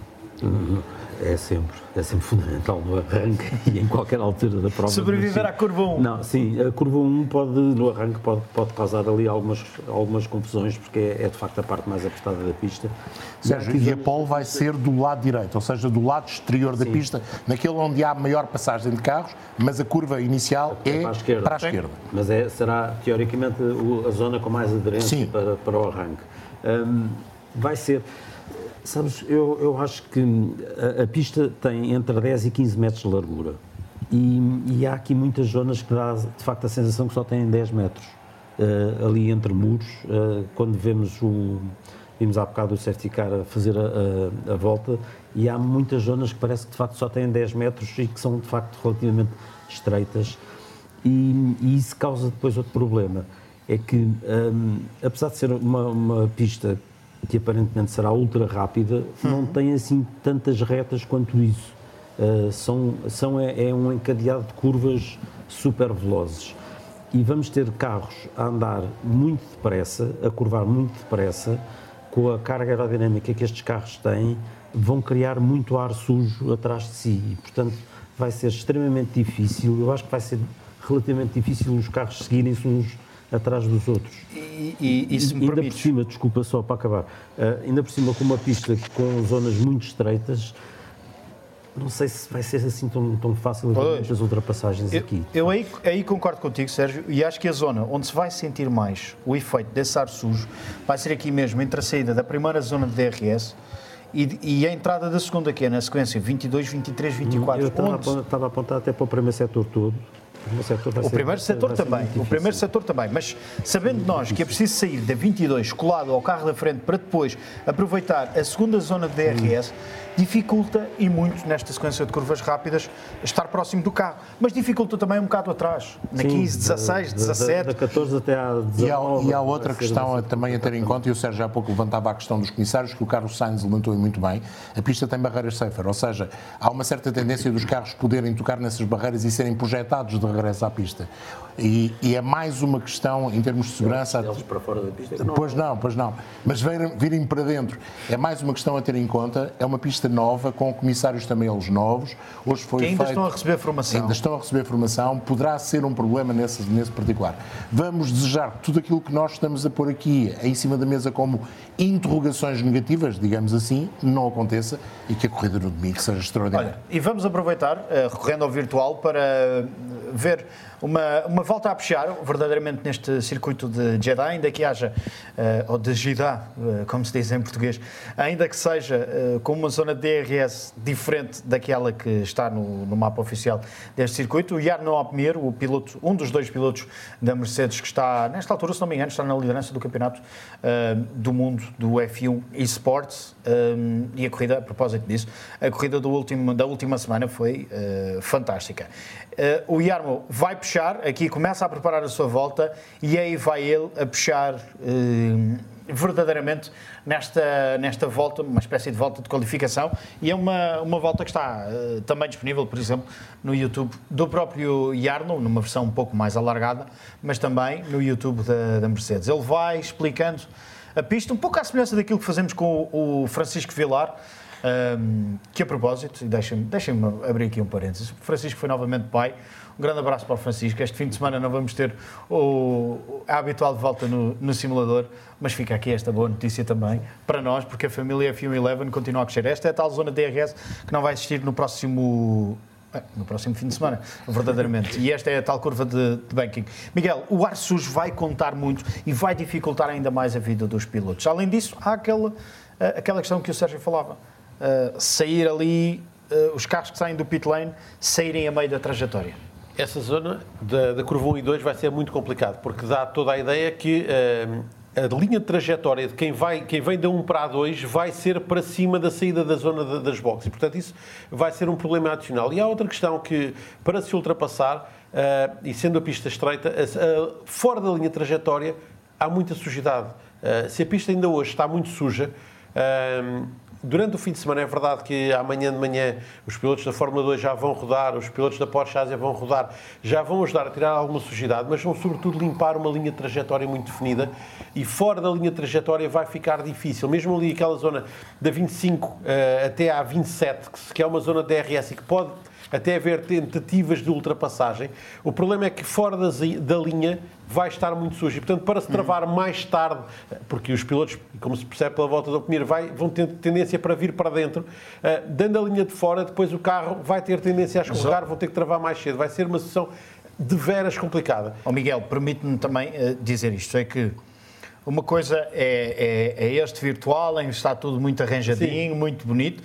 É sempre, é sempre fundamental no arranque e em qualquer altura da prova. Sobreviver à curva um. Não, sim, a curva um pode, no arranque pode, pode causar ali algumas, algumas confusões, porque é, é de facto a parte mais apertada da pista. Sérgio, e a pole vai ser do lado direito, ou seja, do lado exterior da sim. pista, naquele onde há maior passagem de carros, mas a curva inicial é, é para a esquerda. Para a esquerda. Mas é, será, teoricamente, a zona com mais aderência para, para o arranque. Um, vai ser... Sabes, eu, eu acho que a, a pista tem entre dez e quinze metros de largura e, e há aqui muitas zonas que dá de facto a sensação que só têm dez metros uh, ali entre muros, uh, quando vemos o vimos há bocado o safety car a fazer a, a, a volta, e há muitas zonas que parece que de facto só têm dez metros e que são de facto relativamente estreitas, e, e isso causa depois outro problema. é que, um, apesar de ser uma, uma pista que aparentemente será ultra rápida, não tem assim tantas retas quanto isso. Uh, são, são, é, é um encadeado de curvas super velozes. E vamos ter carros a andar muito depressa, a curvar muito depressa, com a carga aerodinâmica que estes carros têm, vão criar muito ar sujo atrás de si. E, portanto, vai ser extremamente difícil. Eu acho que vai ser relativamente difícil os carros seguirem-se uns atrás dos outros. E, e, e se me ainda permites... por cima, desculpa só para acabar, uh, ainda por cima com uma pista com zonas muito estreitas, não sei se vai ser assim tão, tão fácil as ultrapassagens eu, aqui. Eu aí, aí concordo contigo, Sérgio, e acho que a zona onde se vai sentir mais o efeito desse ar sujo vai ser aqui mesmo, entre a saída da primeira zona de D R S e, e a entrada da segunda, que é na sequência vinte e dois, vinte e três, vinte e quatro. Eu estava, onde... a, estava a apontar até para o primeiro setor todo. O, setor vai o ser, primeiro setor vai ser também, o primeiro setor também, mas sabendo nós que é preciso sair da vinte e dois colado ao carro da frente para depois aproveitar a segunda zona de D R S, dificulta e muito nesta sequência de curvas rápidas estar próximo do carro, mas dificulta também um bocado atrás, na quinze, dezasseis, dezassete. Da catorze até à dezanove. E há, e há outra questão a, também a ter em conta, e o Sérgio há pouco levantava a questão dos comissários, que o Carlos Sainz levantou muito bem, a pista tem barreiras safer, ou seja, há uma certa tendência dos carros poderem tocar nessas barreiras e serem projetados de regresso à pista. E, e é mais uma questão em termos de segurança. Eles para fora da pista. Pois não, pois não. Mas virem, virem para dentro. É mais uma questão a ter em conta. É uma pista nova, com comissários também eles novos. Hoje foi que ainda feito, estão a receber formação. Ainda estão a receber formação. Poderá ser um problema nesse, nesse particular. Vamos desejar que tudo aquilo que nós estamos a pôr aqui em cima da mesa como interrogações negativas, digamos assim, não aconteça e que a corrida no domingo seja extraordinária. Olha, e vamos aproveitar, uh, recorrendo ao virtual, para ver uma, uma volta a puxar, verdadeiramente neste circuito de Jeddah, ainda que haja, uh, ou de Jeddah, uh, como se diz em português, ainda que seja uh, com uma zona de D R S diferente daquela que está no, no mapa oficial deste circuito. O Jarno Opmeer, o piloto, um dos dois pilotos da Mercedes, que está, nesta altura, se não me engano, está na liderança do campeonato uh, do mundo do F um eSports, um, e a corrida, a propósito disso, a corrida do último, da última semana foi uh, fantástica. Uh, o Jarmo vai puxar, aqui começa a preparar a sua volta e aí vai ele a puxar uh, verdadeiramente nesta, nesta volta, uma espécie de volta de qualificação, e é uma, uma volta que está uh, também disponível, por exemplo, no YouTube do próprio Jarno, numa versão um pouco mais alargada, mas também no YouTube da, da Mercedes. Ele vai explicando a pista, um pouco à semelhança daquilo que fazemos com o, o Francisco Vilar, um, que a propósito, e deixem-me deixem abrir aqui um parênteses, o Francisco foi novamente pai. Um grande abraço para o Francisco. Este fim de semana não vamos ter o, a habitual de volta no, no simulador, mas fica aqui esta boa notícia também para nós, porque a família F um Eleven continua a crescer. Esta é a tal zona D R S que não vai existir no próximo... no próximo fim de semana, verdadeiramente. E esta é a tal curva de, de banking. Miguel, o ar sujo vai contar muito e vai dificultar ainda mais a vida dos pilotos. Além disso, há aquela, aquela questão que o Sérgio falava. Uh, sair ali, uh, os carros que saem do pit lane, saírem a meio da trajetória. Essa zona da, da curva um e dois vai ser muito complicado, porque dá toda a ideia que uh, a linha de trajetória de quem, vai, quem vem da um para a dois vai ser para cima da saída da zona de, das boxes. E, portanto, isso vai ser um problema adicional. E há outra questão que, para se ultrapassar, uh, e sendo a pista estreita, uh, uh, fora da linha de trajetória, há muita sujidade. Uh, se a pista ainda hoje está muito suja, uh, durante o fim de semana é verdade que amanhã de manhã os pilotos da Fórmula dois já vão rodar, os pilotos da Porsche Ásia vão rodar, já vão ajudar a tirar alguma sujidade, mas vão sobretudo limpar uma linha de trajetória muito definida, e fora da linha de trajetória vai ficar difícil. Mesmo ali aquela zona da vinte e cinco uh, até à vinte e sete, que é uma zona de D R S e que pode até haver tentativas de ultrapassagem, o problema é que fora das, da linha vai estar muito sujo. E, portanto, para se travar uhum. mais tarde, porque os pilotos, como se percebe pela volta do Opmeer, vão ter tendência para vir para dentro, uh, dando a linha de fora, depois o carro vai ter tendência a escorregar, vão ter que travar mais cedo. Vai ser uma sessão de veras complicada. Oh, Miguel, permite-me também uh, dizer isto, é que uma coisa é, é, é este virtual, em que está tudo muito arranjadinho, Sim. muito bonito.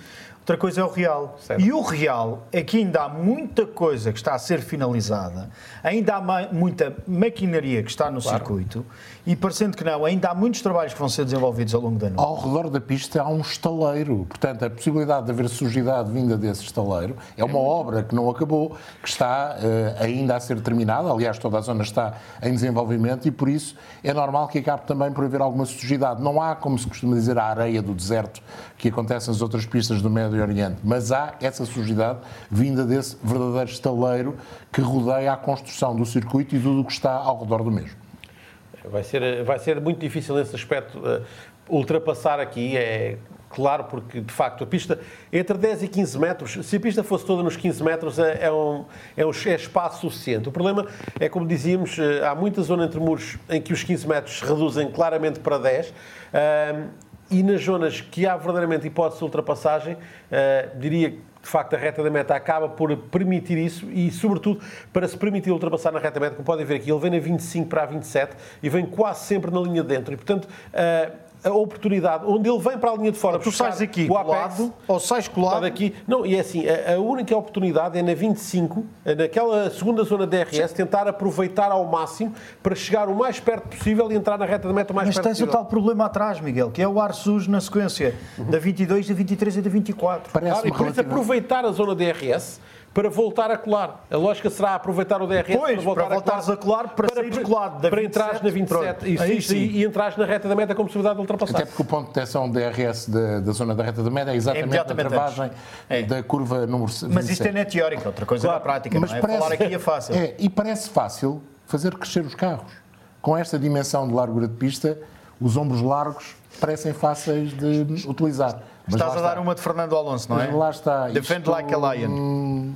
outra coisa é o real. Certo. E o real é que ainda há muita coisa que está a ser finalizada, ainda há ma- muita maquinaria que está no Claro. circuito e, parecendo que não, ainda há muitos trabalhos que vão ser desenvolvidos ao longo da noite. Ao redor da pista há um estaleiro, portanto a possibilidade de haver sujidade vinda desse estaleiro é uma obra que não acabou, que está uh, ainda a ser terminada, aliás toda a zona está em desenvolvimento e por isso é normal que acabe também por haver alguma sujidade. Não há, como se costuma dizer, a areia do deserto que acontece nas outras pistas do Médio Oriente, mas há essa sujidade vinda desse verdadeiro estaleiro que rodeia a construção do circuito e tudo o que está ao redor do mesmo. Vai ser, vai ser muito difícil nesse aspecto uh, ultrapassar aqui, é claro, porque de facto a pista entre dez e quinze metros, se a pista fosse toda nos quinze metros é, é, um, é, um, é espaço suficiente. O problema é, como dizíamos, uh, há muita zona entre muros em que os quinze metros se reduzem claramente para dez. Uh, E nas zonas que há verdadeiramente hipótese de ultrapassagem, uh, diria que de facto a reta da meta acaba por permitir isso e, sobretudo, para se permitir ultrapassar na reta da meta, como podem ver aqui, ele vem na vinte e cinco para a vinte e sete e vem quase sempre na linha de dentro. E, portanto, uh, a oportunidade, onde ele vem para a linha de fora, Tu sais aqui o Apex, colado ou sais colado? aqui. Não, e é assim, a, a única oportunidade é na vinte e cinco, naquela segunda zona de D R S, tentar aproveitar ao máximo para chegar o mais perto possível e entrar na reta da meta o mais Mas perto tens o possível. tal problema atrás, Miguel, que é o ar sujo na sequência da vinte e dois, da vinte e três e da vinte e quatro. Claro, e Parece-me por isso relativa- aproveitar a zona D R S para voltar a colar. A lógica será aproveitar o D R S Pois, para voltar para voltares a colar, para saíres colado da para vinte e sete, entrares na vinte e sete pronto. e, Aí isso, sim. e, e entrares na reta da meta com possibilidade de ultrapassar. Até porque o ponto de detecção D R S da, da zona da reta da meta é exatamente a imediatamente travagem antes. É. da curva número vinte e sete. Mas isto é na teórica, outra coisa é na prática, Mas não é? parece- Falar aqui é fácil. É, e parece fácil fazer crescer os carros. Com esta dimensão de largura de pista, os ombros largos parecem fáceis de utilizar. Mas Estás lá a dar está. uma de Fernando Alonso, não é? Mas lá está. Defend Isto, like a lion. hum,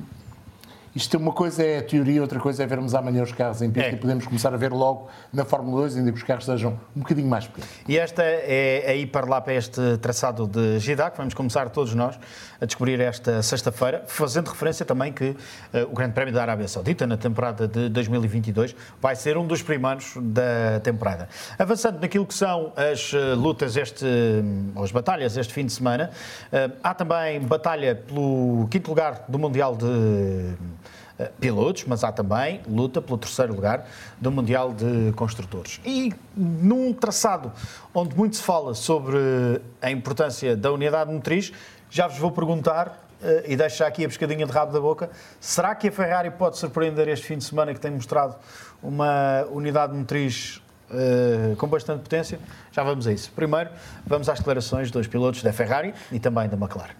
Isto uma coisa é a teoria, outra coisa é vermos amanhã os carros em pista É. e podemos começar a ver logo na Fórmula dois, ainda que os carros sejam um bocadinho mais pequenos. E esta é a ir para lá para este traçado de Jeddah, que vamos começar todos nós a descobrir esta sexta-feira, fazendo referência também que uh, o Grande Prémio da Arábia Saudita, na temporada de dois mil e vinte e dois, vai ser um dos primeiros da temporada. Avançando naquilo que são as uh, lutas, este, ou as batalhas este fim de semana, uh, há também batalha pelo quinto lugar do Mundial de pilotos, mas há também luta pelo terceiro lugar do Mundial de Construtores. E num traçado onde muito se fala sobre a importância da unidade motriz, já vos vou perguntar, e deixo já aqui a pescadinha de rabo da boca, será que a Ferrari pode surpreender este fim de semana, que tem mostrado uma unidade motriz uh, com bastante potência? Já vamos a isso. Primeiro, vamos às declarações dos pilotos da Ferrari e também da McLaren.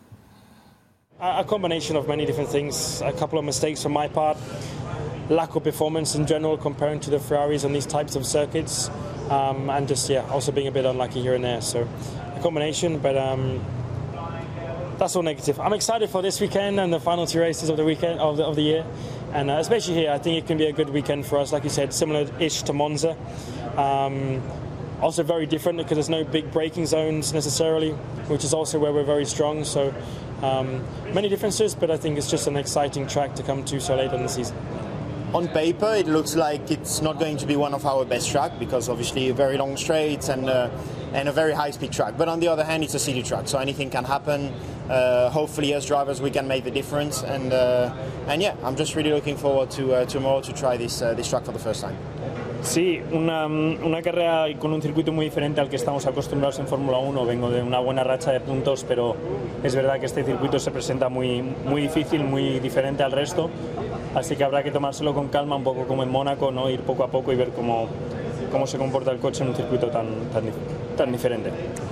A combination of many different things, a couple of mistakes from my part, lack of performance in general comparing to the Ferraris on these types of circuits, um, and just yeah, also being a bit unlucky here and there. So a combination, but um, that's all negative. I'm excited for this weekend and the final two races of the weekend of the, of the year, and uh, especially here, I think it can be a good weekend for us. Like you said, similar-ish to Monza. Um, Also very different because there's no big braking zones necessarily, which is also where we're very strong. So um, many differences, but I think it's just an exciting track to come to so late in the season. On paper, it looks like it's not going to be one of our best track because obviously very long straights and uh, and a very high-speed track. But on the other hand, it's a city track, so anything can happen. Uh, hopefully, as drivers, we can make the difference. And uh, and yeah, I'm just really looking forward to uh, tomorrow to try this uh, this track for the first time. Sí, una, una carrera con un circuito muy diferente al que estamos acostumbrados en Fórmula uno. Vengo de una buena racha de puntos, pero es verdad que este circuito se presenta muy, muy difícil, muy diferente al resto. Así que habrá que tomárselo con calma, un poco como en Mónaco, ¿no? Ir poco a poco y ver cómo, cómo se comporta el coche en un circuito tan, tan, tan diferente.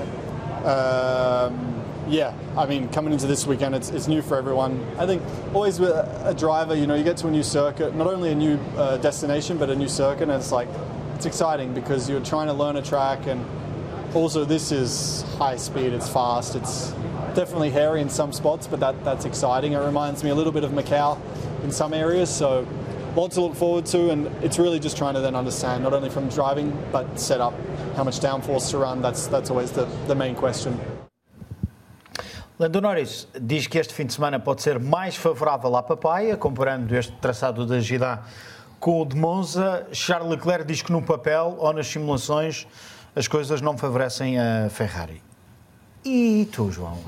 Um, yeah, I mean, coming into this weekend, it's, it's new for everyone. I think always with a driver, you know, you get to a new circuit, not only a new uh, destination, but a new circuit, and it's like, it's exciting because you're trying to learn a track, and also this is high speed, it's fast, it's definitely hairy in some spots, but that, that's exciting. It reminds me a little bit of Macau in some areas, so lots to look forward to, and it's really just trying to then understand, not only from driving, but set up how much downforce to run. That's, that's always the, the main question. Lando Norris diz que este fim de semana pode ser mais favorável à papaya, comparando este traçado da Jeddah com o de Monza. Charles Leclerc diz que no papel ou nas simulações as coisas não favorecem a Ferrari. E tu, João?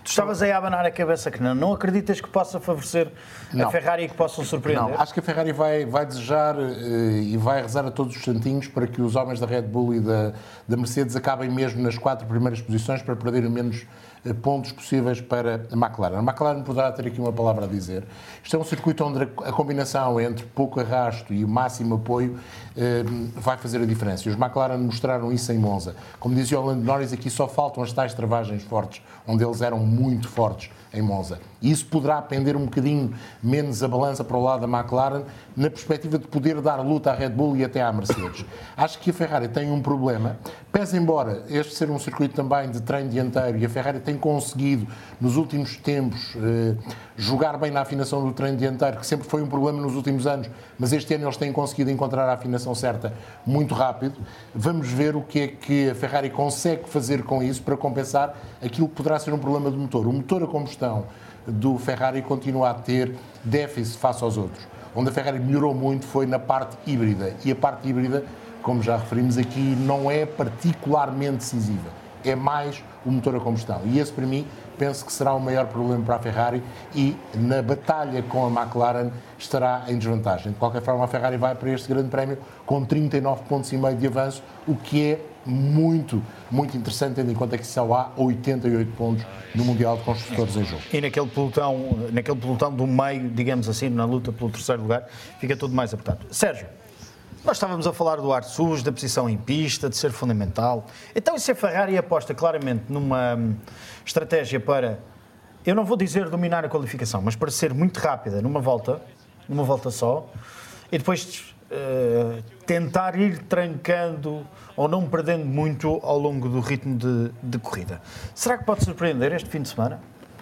Tu estavas aí a abanar a cabeça que não, não acreditas que possa favorecer Não. a Ferrari e que possam surpreender? Não, acho que a Ferrari vai, vai desejar uh, e vai rezar a todos os santinhos para que os homens da Red Bull e da, da Mercedes acabem mesmo nas quatro primeiras posições para perderem menos uh, pontos possíveis para a McLaren. A McLaren poderá ter aqui uma palavra a dizer. Isto é um circuito onde a, a combinação entre pouco arrasto e o máximo apoio uh, vai fazer a diferença. E os McLaren mostraram isso em Monza. Como dizia o Lando Norris, aqui só faltam as tais travagens fortes, onde eles eram muito fortes em Monza. E isso poderá pender um bocadinho menos a balança para o lado da McLaren, na perspectiva de poder dar luta à Red Bull e até à Mercedes. Acho que a Ferrari tem um problema, pese embora este ser um circuito também de treino dianteiro, e a Ferrari tem conseguido, nos últimos tempos, eh, jogar bem na afinação do treino dianteiro, que sempre foi um problema nos últimos anos, mas este ano eles têm conseguido encontrar a afinação certa muito rápido. Vamos ver o que é que a Ferrari consegue fazer com isso para compensar aquilo que poderá ser um problema do motor. O motor a combustão do Ferrari continua a ter déficit face aos outros. Onde a Ferrari melhorou muito foi na parte híbrida. E a parte híbrida, como já referimos aqui, não é particularmente decisiva. É mais o motor a combustão. E esse, para mim, penso que será o maior problema para a Ferrari e na batalha com a McLaren estará em desvantagem. De qualquer forma, a Ferrari vai para este grande prémio com trinta e nove pontos e meio de avanço, o que é muito, muito interessante, tendo em conta que só há oitenta e oito pontos no Mundial de Construtores em jogo. E naquele pelotão, naquele pelotão do meio, digamos assim, na luta pelo terceiro lugar, fica tudo mais apertado. Sérgio, nós estávamos a falar do ar sujo, da posição em pista, de ser fundamental. Então, e se a Ferrari aposta claramente numa estratégia para, eu não vou dizer dominar a qualificação, mas para ser muito rápida numa volta, numa volta só, e depois uh, tentar ir trancando ou não perdendo muito ao longo do ritmo de, de corrida. Será que pode surpreender este fim de semana?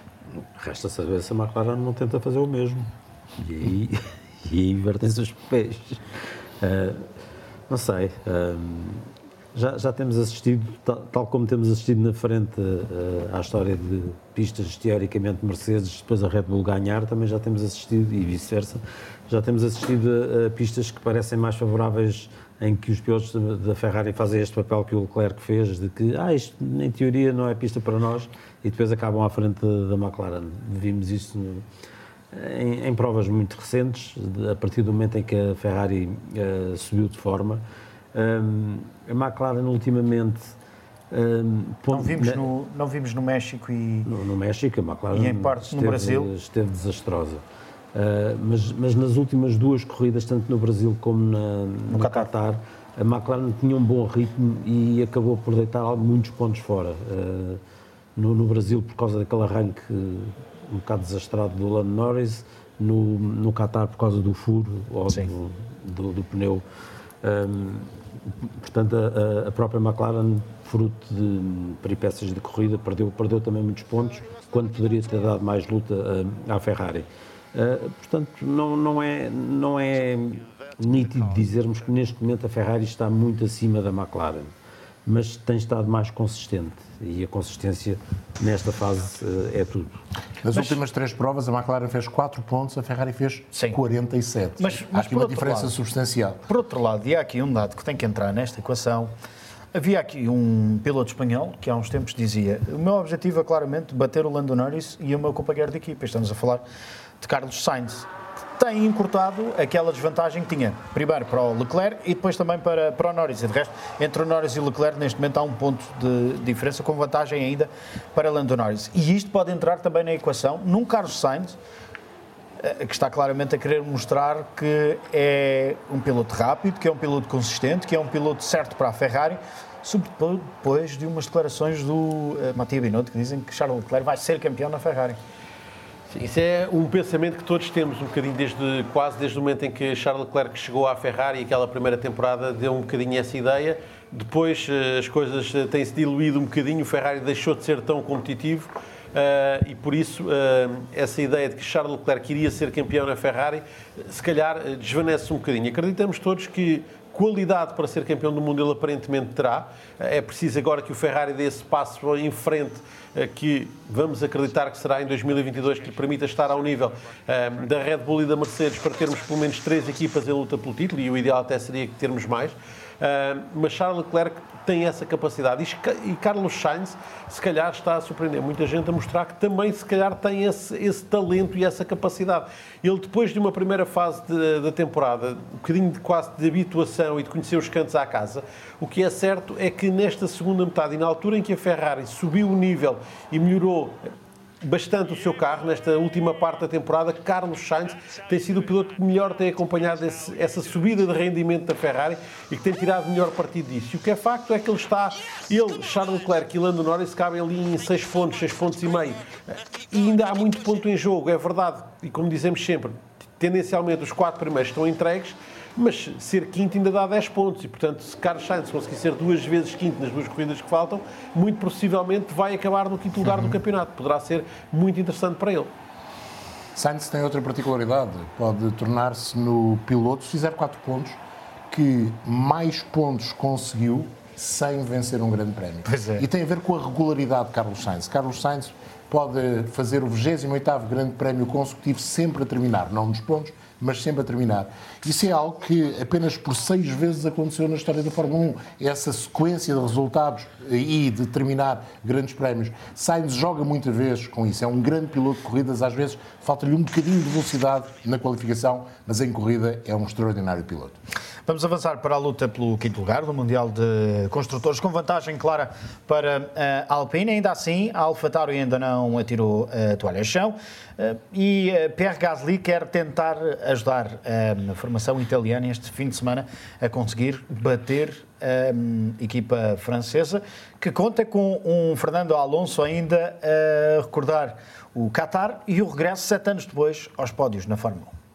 Resta saber se a McLaren não tenta fazer o mesmo. E aí, e aí invertem-se os papéis. Uh, não sei. Uh, já, já temos assistido, tal, tal como temos assistido na frente uh, à história de pistas teoricamente Mercedes, depois a Red Bull ganhar, também já temos assistido, e vice-versa, já temos assistido a, a pistas que parecem mais favoráveis, em que os pilotos da Ferrari fazem este papel que o Leclerc fez, de que ah, isto em teoria não é pista para nós, e depois acabam à frente da McLaren. Vimos isso no, em, em provas muito recentes, a partir do momento em que a Ferrari uh, subiu de forma. Um, a McLaren ultimamente... Um, não, vimos na, no, não vimos no México e... No, no México, a McLaren e em partes esteve, no Brasil. esteve desastrosa. Uh, mas, mas nas últimas duas corridas, tanto no Brasil como na, no, no Qatar, Qatar, a McLaren tinha um bom ritmo e acabou por deitar muitos pontos fora. Uh, no, no Brasil, por causa daquele arranque um bocado desastrado do Lando Norris, no, no Qatar, por causa do furo ou do, do, do pneu. Um, portanto, a, a própria McLaren, fruto de peripécias de corrida, perdeu, perdeu também muitos pontos, quando poderia ter dado mais luta à Ferrari. Uh, portanto, não, não, é, não é nítido dizermos que neste momento a Ferrari está muito acima da McLaren, mas tem estado mais consistente, e a consistência nesta fase uh, é tudo. Nas mas, últimas três provas a McLaren fez quatro pontos, a Ferrari fez sim. quarenta e sete. Mas, há mas aqui uma diferença lado, substancial. Por outro lado, e há aqui um dado que tem que entrar nesta equação. Havia aqui um piloto espanhol que há uns tempos dizia: o meu objetivo é claramente bater o Lando Norris e o meu companheiro de equipa. Estamos a falar de Carlos Sainz, que tem encurtado aquela desvantagem que tinha, primeiro para o Leclerc e depois também para, para o Norris. E de resto, entre o Norris e o Leclerc, neste momento há um ponto de diferença, com vantagem ainda para Lando Norris. E isto pode entrar também na equação num Carlos Sainz, que está claramente a querer mostrar que é um piloto rápido, que é um piloto consistente, que é um piloto certo para a Ferrari, sobretudo depois de umas declarações do uh, Mattia Binotto, que dizem que Charles Leclerc vai ser campeão na Ferrari. Sim, isso é um pensamento que todos temos, um bocadinho desde, quase desde o momento em que Charles Leclerc chegou à Ferrari, aquela primeira temporada deu um bocadinho essa ideia. Depois as coisas têm-se diluído um bocadinho, o Ferrari deixou de ser tão competitivo. Uh, e por isso uh, essa ideia de que Charles Leclerc iria ser campeão na Ferrari se calhar uh, desvanece um bocadinho. Acreditamos todos que qualidade para ser campeão do mundo ele aparentemente terá. Uh, é preciso agora que o Ferrari dê esse passo em frente que vamos acreditar que será em dois mil e vinte e dois, que lhe permita estar ao nível uh, da Red Bull e da Mercedes, para termos pelo menos três equipas em luta pelo título, e o ideal até seria termos mais. Uh, mas Charles Leclerc tem essa capacidade e, e Carlos Sainz se calhar está a surpreender muita gente a mostrar que também se calhar tem esse, esse talento e essa capacidade. Ele, depois de uma primeira fase da temporada, um bocadinho de, quase de habituação e de conhecer os cantos à casa, o que é certo é que nesta segunda metade e na altura em que a Ferrari subiu o nível e melhorou bastante o seu carro, nesta última parte da temporada, Carlos Sainz tem sido o piloto que melhor tem acompanhado esse, essa subida de rendimento da Ferrari e que tem tirado melhor partido disso. E o que é facto é que ele está, ele, Charles Leclerc e Lando Norris cabem ali em seis pontos, seis pontos e meio. E ainda há muito ponto em jogo, é verdade. E como dizemos sempre, tendencialmente os quatro primeiros estão entregues, mas ser quinto ainda dá dez pontos e, portanto, se Carlos Sainz conseguir ser duas vezes quinto nas duas corridas que faltam, muito possivelmente vai acabar no quinto lugar do campeonato. Poderá ser muito interessante para ele. Sainz tem outra particularidade, pode tornar-se no piloto, se fizer quatro pontos, que mais pontos conseguiu sem vencer um grande prémio. Pois é. E tem a ver com a regularidade de Carlos Sainz. Carlos Sainz pode fazer o vigésimo oitavo grande prémio consecutivo sempre a terminar, não nos pontos, mas sempre a terminar. Isso é algo que apenas por seis vezes aconteceu na história da Fórmula um. Essa sequência de resultados e de terminar grandes prémios. Sainz joga muitas vezes com isso. É um grande piloto de corridas. Às vezes falta-lhe um bocadinho de velocidade na qualificação, mas em corrida é um extraordinário piloto. Vamos avançar para a luta pelo quinto lugar do Mundial de Construtores, com vantagem clara para a Alpine. Ainda assim, a AlphaTauri ainda não atirou a toalha ao chão e Pierre Gasly quer tentar ajudar a formação italiana este fim de semana a conseguir bater a equipa francesa, que conta com um Fernando Alonso ainda a recordar o Qatar e o regresso sete anos depois aos pódios na Fórmula um.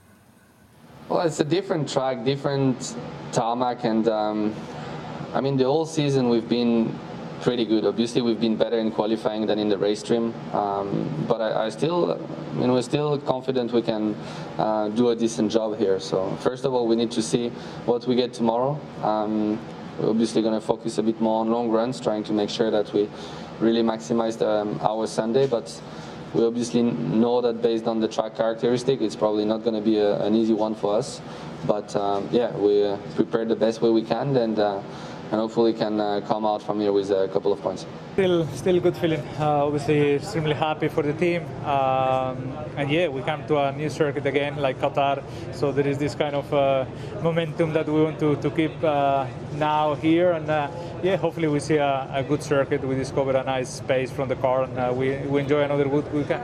Well, it's a different track, different tarmac, and um, I mean the whole season we've been pretty good. Obviously, we've been better in qualifying than in the race stream, um, but I, I still, I mean, we're still confident we can uh, do a decent job here. So first of all, we need to see what we get tomorrow. Um, we're obviously going to focus a bit more on long runs, trying to make sure that we really maximize the, um, our Sunday, but we obviously know that based on the track characteristic, it's probably not going to be a, an easy one for us. But um, yeah, we uh, prepared the best way we can, and uh, and hopefully can uh, come out from here with a couple of points. Still, still good feeling. Uh, obviously, extremely happy for the team, um, and yeah, we come to a new circuit again, like Qatar. So there is this kind of uh, momentum that we want to to keep uh, now here, and uh, yeah, hopefully we see a, a good circuit. We discover a nice space from the car, and uh, we we enjoy another good weekend.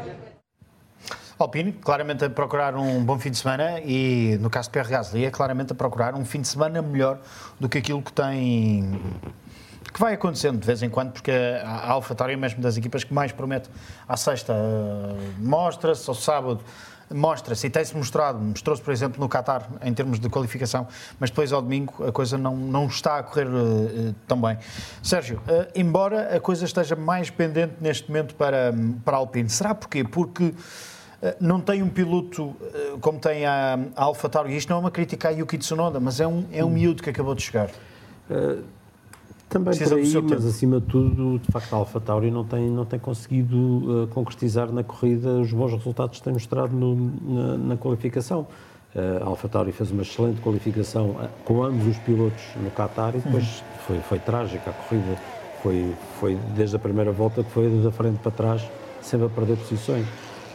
Alpine, claramente a procurar um bom fim de semana e, no caso de Pierre Gasly, é claramente a procurar um fim de semana melhor do que aquilo que tem, que vai acontecendo de vez em quando, porque a AlphaTauri é mesmo das equipas que mais promete. À sexta mostra-se, ao sábado mostra-se e tem-se mostrado, mostrou-se, por exemplo, no Qatar, em termos de qualificação, mas depois ao domingo a coisa não, não está a correr uh, tão bem. Sérgio, uh, embora a coisa esteja mais pendente neste momento para, para a Alpine, será porquê? Porque não tem um piloto como tem a AlphaTauri, e isto não é uma crítica a Yuki Tsunoda, mas é um, é um miúdo que acabou de chegar. Uh, também Precisa por aí, mas tempo. Acima de tudo, de facto, a AlphaTauri não tem, não tem conseguido uh, concretizar na corrida os bons resultados que tem mostrado no, na, na qualificação. Uh, a AlphaTauri fez uma excelente qualificação uh, com ambos os pilotos no Qatar e depois uhum. foi, foi trágica a corrida. Foi, foi desde a primeira volta que foi da frente para trás, sempre a perder posições.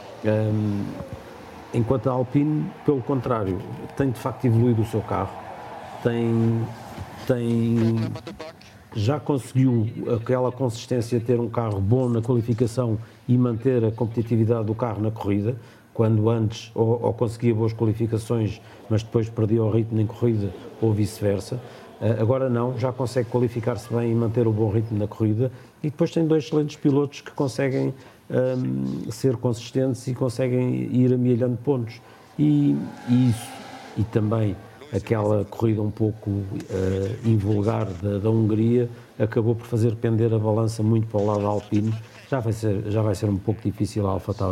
Um, enquanto a Alpine, pelo contrário, tem de facto evoluído o seu carro, tem, tem, já conseguiu aquela consistência de ter um carro bom na qualificação e manter a competitividade do carro na corrida, quando antes ou, ou conseguia boas qualificações, mas depois perdia o ritmo em corrida ou vice-versa. Uh, agora não, já consegue qualificar-se bem e manter o bom ritmo na corrida, e depois tem dois excelentes pilotos que conseguem Um, ser consistentes e conseguem ir amealhando pontos. E, e isso, e também aquela corrida um pouco uh, invulgar da, da Hungria, acabou por fazer pender a balança muito para o lado da Alpine. Já vai ser, já vai ser um pouco difícil a AlphaTauri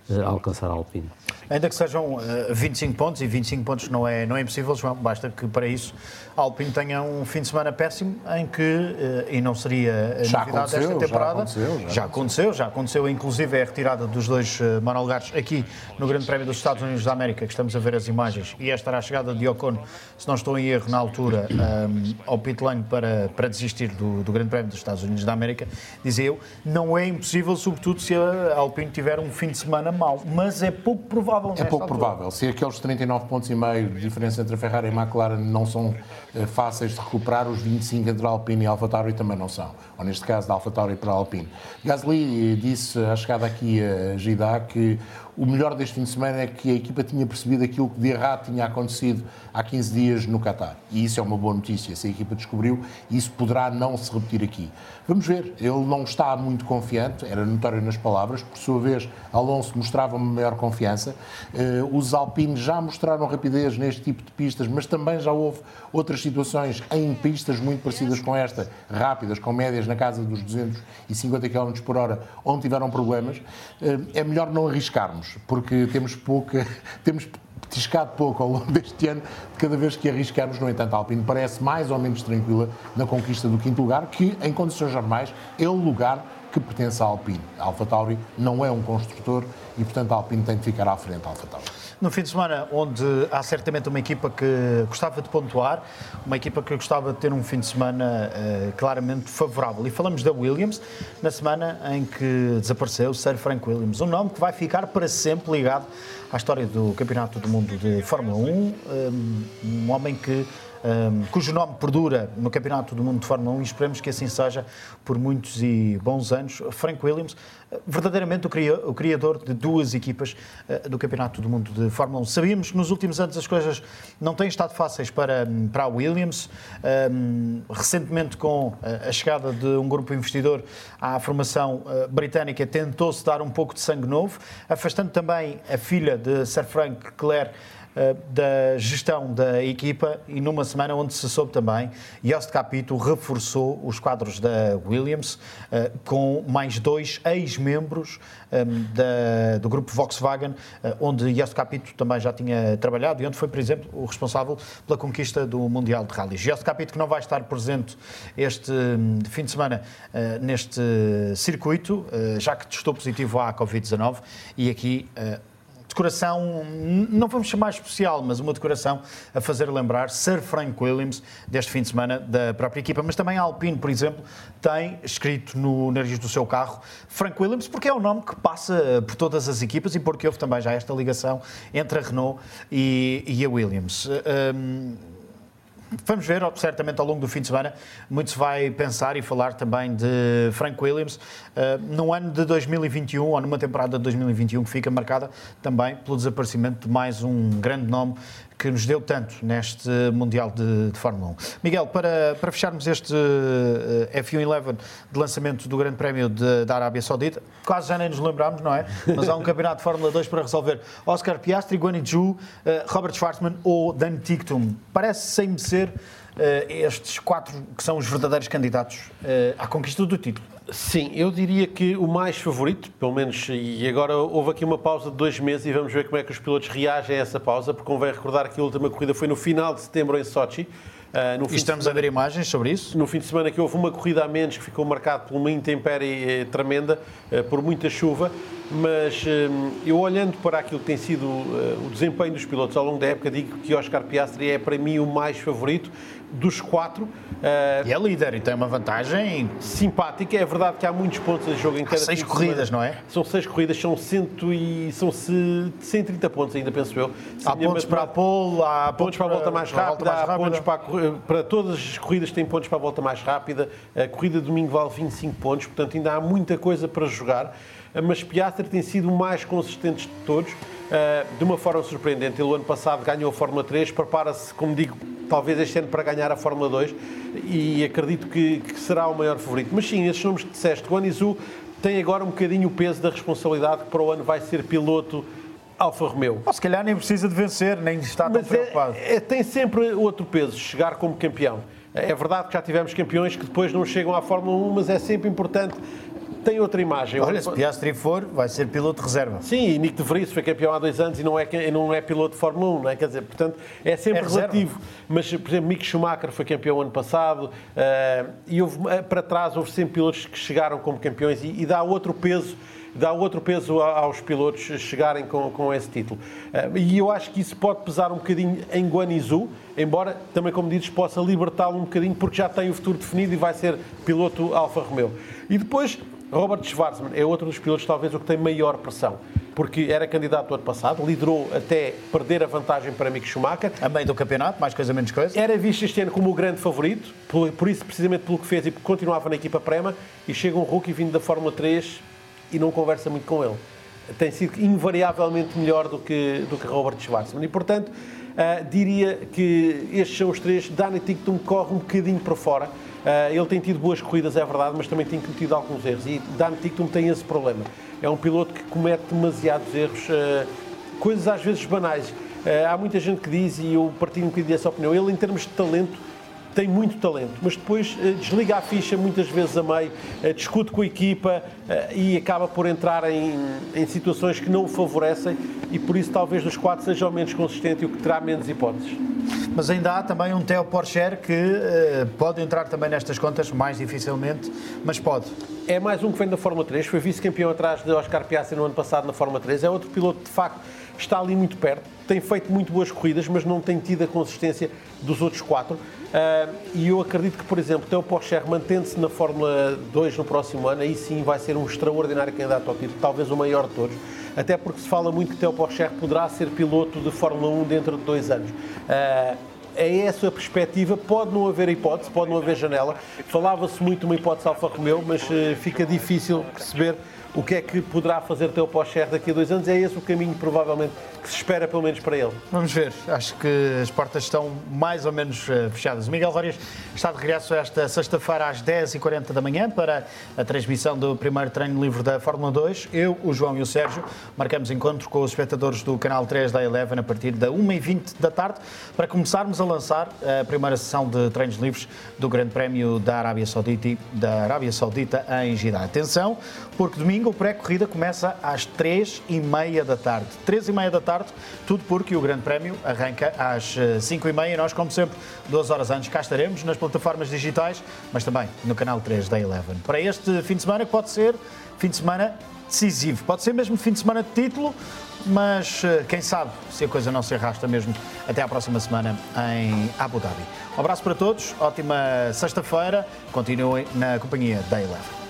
alcançar a Alpine. Ainda que sejam uh, vinte e cinco pontos, e vinte e cinco pontos não é, não é impossível, João, basta que para isso a Alpine tenha um fim de semana péssimo em que, uh, e não seria a já novidade desta temporada, já aconteceu, já, já aconteceu, já aconteceu, inclusive é a retirada dos dois uh, monolugares aqui no Grande Prémio dos Estados Unidos da América, que estamos a ver as imagens, e esta era a chegada de Ocon, se não estou em erro, na altura, um, ao pit lane para, para desistir do, do Grande Prémio dos Estados Unidos da América, dizia eu, não é impossível, sobretudo se a Alpine tiver um fim de semana mau, mas é pouco provável. É pouco altura. provável. Se aqueles trinta e nove pontos e meio de diferença entre a Ferrari e a McLaren não são uh, fáceis de recuperar, os vinte e cinco entre a Alpine e a AlphaTauri também não são. Ou neste caso, da AlphaTauri para a Alpine. Gasly disse à chegada aqui a Jeddah que o melhor deste fim de semana é que a equipa tinha percebido aquilo que de errado tinha acontecido há quinze dias no Qatar. E isso é uma boa notícia. Se a equipa descobriu, isso poderá não se repetir aqui. Vamos ver. Ele não está muito confiante, era notório nas palavras. Por sua vez, Alonso mostrava uma maior confiança. Uh, os Alpine já mostraram rapidez neste tipo de pistas, mas também já houve outras situações em pistas muito parecidas com esta, rápidas, com médias na casa dos duzentos e cinquenta quilómetros por hora, onde tiveram problemas. Uh, é melhor não arriscarmos, porque temos pouca, temos petiscado pouco ao longo deste ano, cada vez que arriscamos. No entanto, a Alpine parece mais ou menos tranquila na conquista do quinto lugar, que em condições normais é o lugar que pertence à Alpine. A AlphaTauri não é um construtor e, portanto, a Alpine tem de ficar à frente da AlphaTauri. No fim de semana, onde há certamente uma equipa que gostava de pontuar, uma equipa que gostava de ter um fim de semana uh, claramente favorável. E falamos da Williams, na semana em que desapareceu Sir Frank Williams, um nome que vai ficar para sempre ligado à história do Campeonato do Mundo de Fórmula um, um, um homem que Um, cujo nome perdura no Campeonato do Mundo de Fórmula um e esperemos que assim seja por muitos e bons anos. Frank Williams, verdadeiramente o criador de duas equipas uh, do Campeonato do Mundo de Fórmula um. Sabíamos que nos últimos anos as coisas não têm estado fáceis para, para a Williams. Um, recentemente, com a chegada de um grupo investidor à formação uh, britânica, tentou-se dar um pouco de sangue novo, afastando também a filha de Sir Frank, Claire, da gestão da equipa, e numa semana onde se soube também, Jost Capito reforçou os quadros da Williams com mais dois ex-membros do grupo Volkswagen, onde Jost Capito também já tinha trabalhado e onde foi, por exemplo, o responsável pela conquista do Mundial de Rallys. Jost Capito, que não vai estar presente este fim de semana neste circuito, já que testou positivo à covid dezanove, e aqui decoração, não vamos chamar especial, mas uma decoração a fazer lembrar Sir Frank Williams deste fim de semana da própria equipa. Mas também a Alpine, por exemplo, tem escrito no nariz do seu carro Frank Williams, porque é o nome que passa por todas as equipas e porque houve também já esta ligação entre a Renault e, e a Williams. Um, Vamos ver, certamente ao longo do fim de semana, muito se vai pensar e falar também de Frank Williams uh, no ano de dois mil e vinte e um, ou numa temporada de dois mil e vinte e um que fica marcada também pelo desaparecimento de mais um grande nome que nos deu tanto neste Mundial de, de Fórmula um. Miguel, para, para fecharmos este uh, F um onze de lançamento do Grande Prémio de, da Arábia Saudita, quase já nem nos lembramos, não é? Mas há um campeonato de Fórmula dois para resolver. Oscar Piastri, Guanyu Zhou, uh, Robert Schwarzman ou Dan Ticktum. Parece sem ser uh, estes quatro que são os verdadeiros candidatos uh, à conquista do título. Sim, eu diria que o mais favorito, pelo menos, e agora houve aqui uma pausa de dois meses e vamos ver como é que os pilotos reagem a essa pausa, porque convém recordar que a última corrida foi no final de setembro em Sochi. Uh, no e estamos semana, a ver imagens sobre isso? No fim de semana que houve uma corrida a menos que ficou marcado por uma intempérie eh, tremenda, eh, por muita chuva, mas eh, eu olhando para aquilo que tem sido eh, o desempenho dos pilotos ao longo da época, digo que Oscar Piastri é para mim o mais favorito dos quatro. Uh, e é líder e tem uma vantagem simpática. É verdade que há muitos pontos em jogo em cada. Há seis corridas, não é? São seis corridas, são, cento e, são cento e trinta pontos ainda, penso eu. Há pontos para a pole, há pontos para a volta mais rápida, há pontos para, para todas as corridas tem pontos para a volta mais rápida. A corrida de domingo vale vinte e cinco pontos, portanto ainda há muita coisa para jogar. Mas Piastri tem sido o mais consistente de todos, de uma forma surpreendente. Ele, o ano passado, ganhou a Fórmula três, prepara-se, como digo, talvez este ano para ganhar a Fórmula dois, e acredito que, que será o maior favorito. Mas sim, esses nomes que disseste, Guanyu Zhou tem agora um bocadinho o peso da responsabilidade que para o ano vai ser piloto Alfa Romeo. Ou se calhar nem precisa de vencer, nem está tão Mas preocupado. É, é, tem sempre outro peso, chegar como campeão. É verdade que já tivemos campeões que depois não chegam à Fórmula um, mas é sempre importante tem outra imagem. Olha, se Piastri for, vai ser piloto de reserva. Sim, e Nick de Vries foi campeão há dois anos e não é, não é piloto de Fórmula um, não é? Quer dizer, portanto, é sempre é relativo. Mas, por exemplo, Mick Schumacher foi campeão ano passado uh, e houve, para trás houve sempre pilotos que chegaram como campeões e, e dá outro peso dá outro peso aos pilotos chegarem com, com esse título. Uh, e eu acho que isso pode pesar um bocadinho em Guanyu, embora também, como dizes, possa libertá-lo um bocadinho porque já tem o futuro definido e vai ser piloto Alfa Romeo. E depois, Robert Schwarzman é outro dos pilotos, talvez, o que tem maior pressão, porque era candidato no ano passado, liderou até perder a vantagem para Mick Schumacher. A meio do campeonato, mais coisa, menos coisa. Era visto este ano como o grande favorito, por, por isso, precisamente pelo que fez e porque continuava na equipa Prema, e chega um rookie vindo da Fórmula três e não conversa muito com ele. Tem sido invariavelmente melhor do que, do que Robert Schwarzman. E, portanto, uh, diria que estes são os três. Danny Ticktum corre um bocadinho para fora. Uh, ele tem tido boas corridas, é verdade, mas também tem cometido alguns erros. E Danny Ticktum tem esse problema. É um piloto que comete demasiados erros, uh, coisas às vezes banais. Uh, há muita gente que diz, e eu partilho um bocadinho dessa opinião, ele, em termos de talento, tem muito talento, mas depois uh, desliga a ficha muitas vezes a meio, uh, discute com a equipa uh, e acaba por entrar em, em situações que não o favorecem e por isso talvez dos quatro seja o menos consistente e o que terá menos hipóteses. Mas ainda há também um Theo Porcher que uh, pode entrar também nestas contas, mais dificilmente, mas pode. É mais um que vem da Fórmula três, foi vice-campeão atrás de Oscar Piastri no ano passado na Fórmula três, é outro piloto de facto está ali muito perto, tem feito muito boas corridas, mas não tem tido a consistência dos outros quatro. Uh, e eu acredito que, por exemplo, Theo Porcher mantendo-se na Fórmula dois no próximo ano, aí sim vai ser um extraordinário candidato ao título, talvez o maior de todos, até porque se fala muito que Theo Porcher poderá ser piloto de Fórmula um dentro de dois anos. Uh, é essa a perspectiva, pode não haver hipótese, pode não haver janela. Falava-se muito de uma hipótese Alfa Romeo, mas uh, fica difícil perceber o que é que poderá fazer Theo Porcher daqui a dois anos. É esse o caminho, provavelmente, que se espera, pelo menos, para ele. Vamos ver. Acho que as portas estão mais ou menos uh, fechadas. O Miguel Rorias está de regresso esta sexta-feira às dez e quarenta da manhã para a transmissão do primeiro treino livre da Fórmula dois. Eu, o João e o Sérgio marcamos encontro com os espectadores do canal três da Eleven a partir da uma e vinte da tarde para começarmos a lançar a primeira sessão de treinos livres do Grande Prémio da Arábia Saudita, da Arábia Saudita em Jeddah. Atenção, porque domingo o pré-corrida começa às três e meia da tarde. três e meia da tarde, tudo porque o Grande Prémio arranca às cinco e meia e nós, como sempre, duas horas antes cá estaremos nas plataformas digitais, mas também no canal três da Eleven. Para este fim de semana, que pode ser fim de semana decisivo, pode ser mesmo fim de semana de título, mas quem sabe se a coisa não se arrasta mesmo até à próxima semana em Abu Dhabi. Um abraço para todos, ótima sexta-feira, continuem na companhia da Eleven.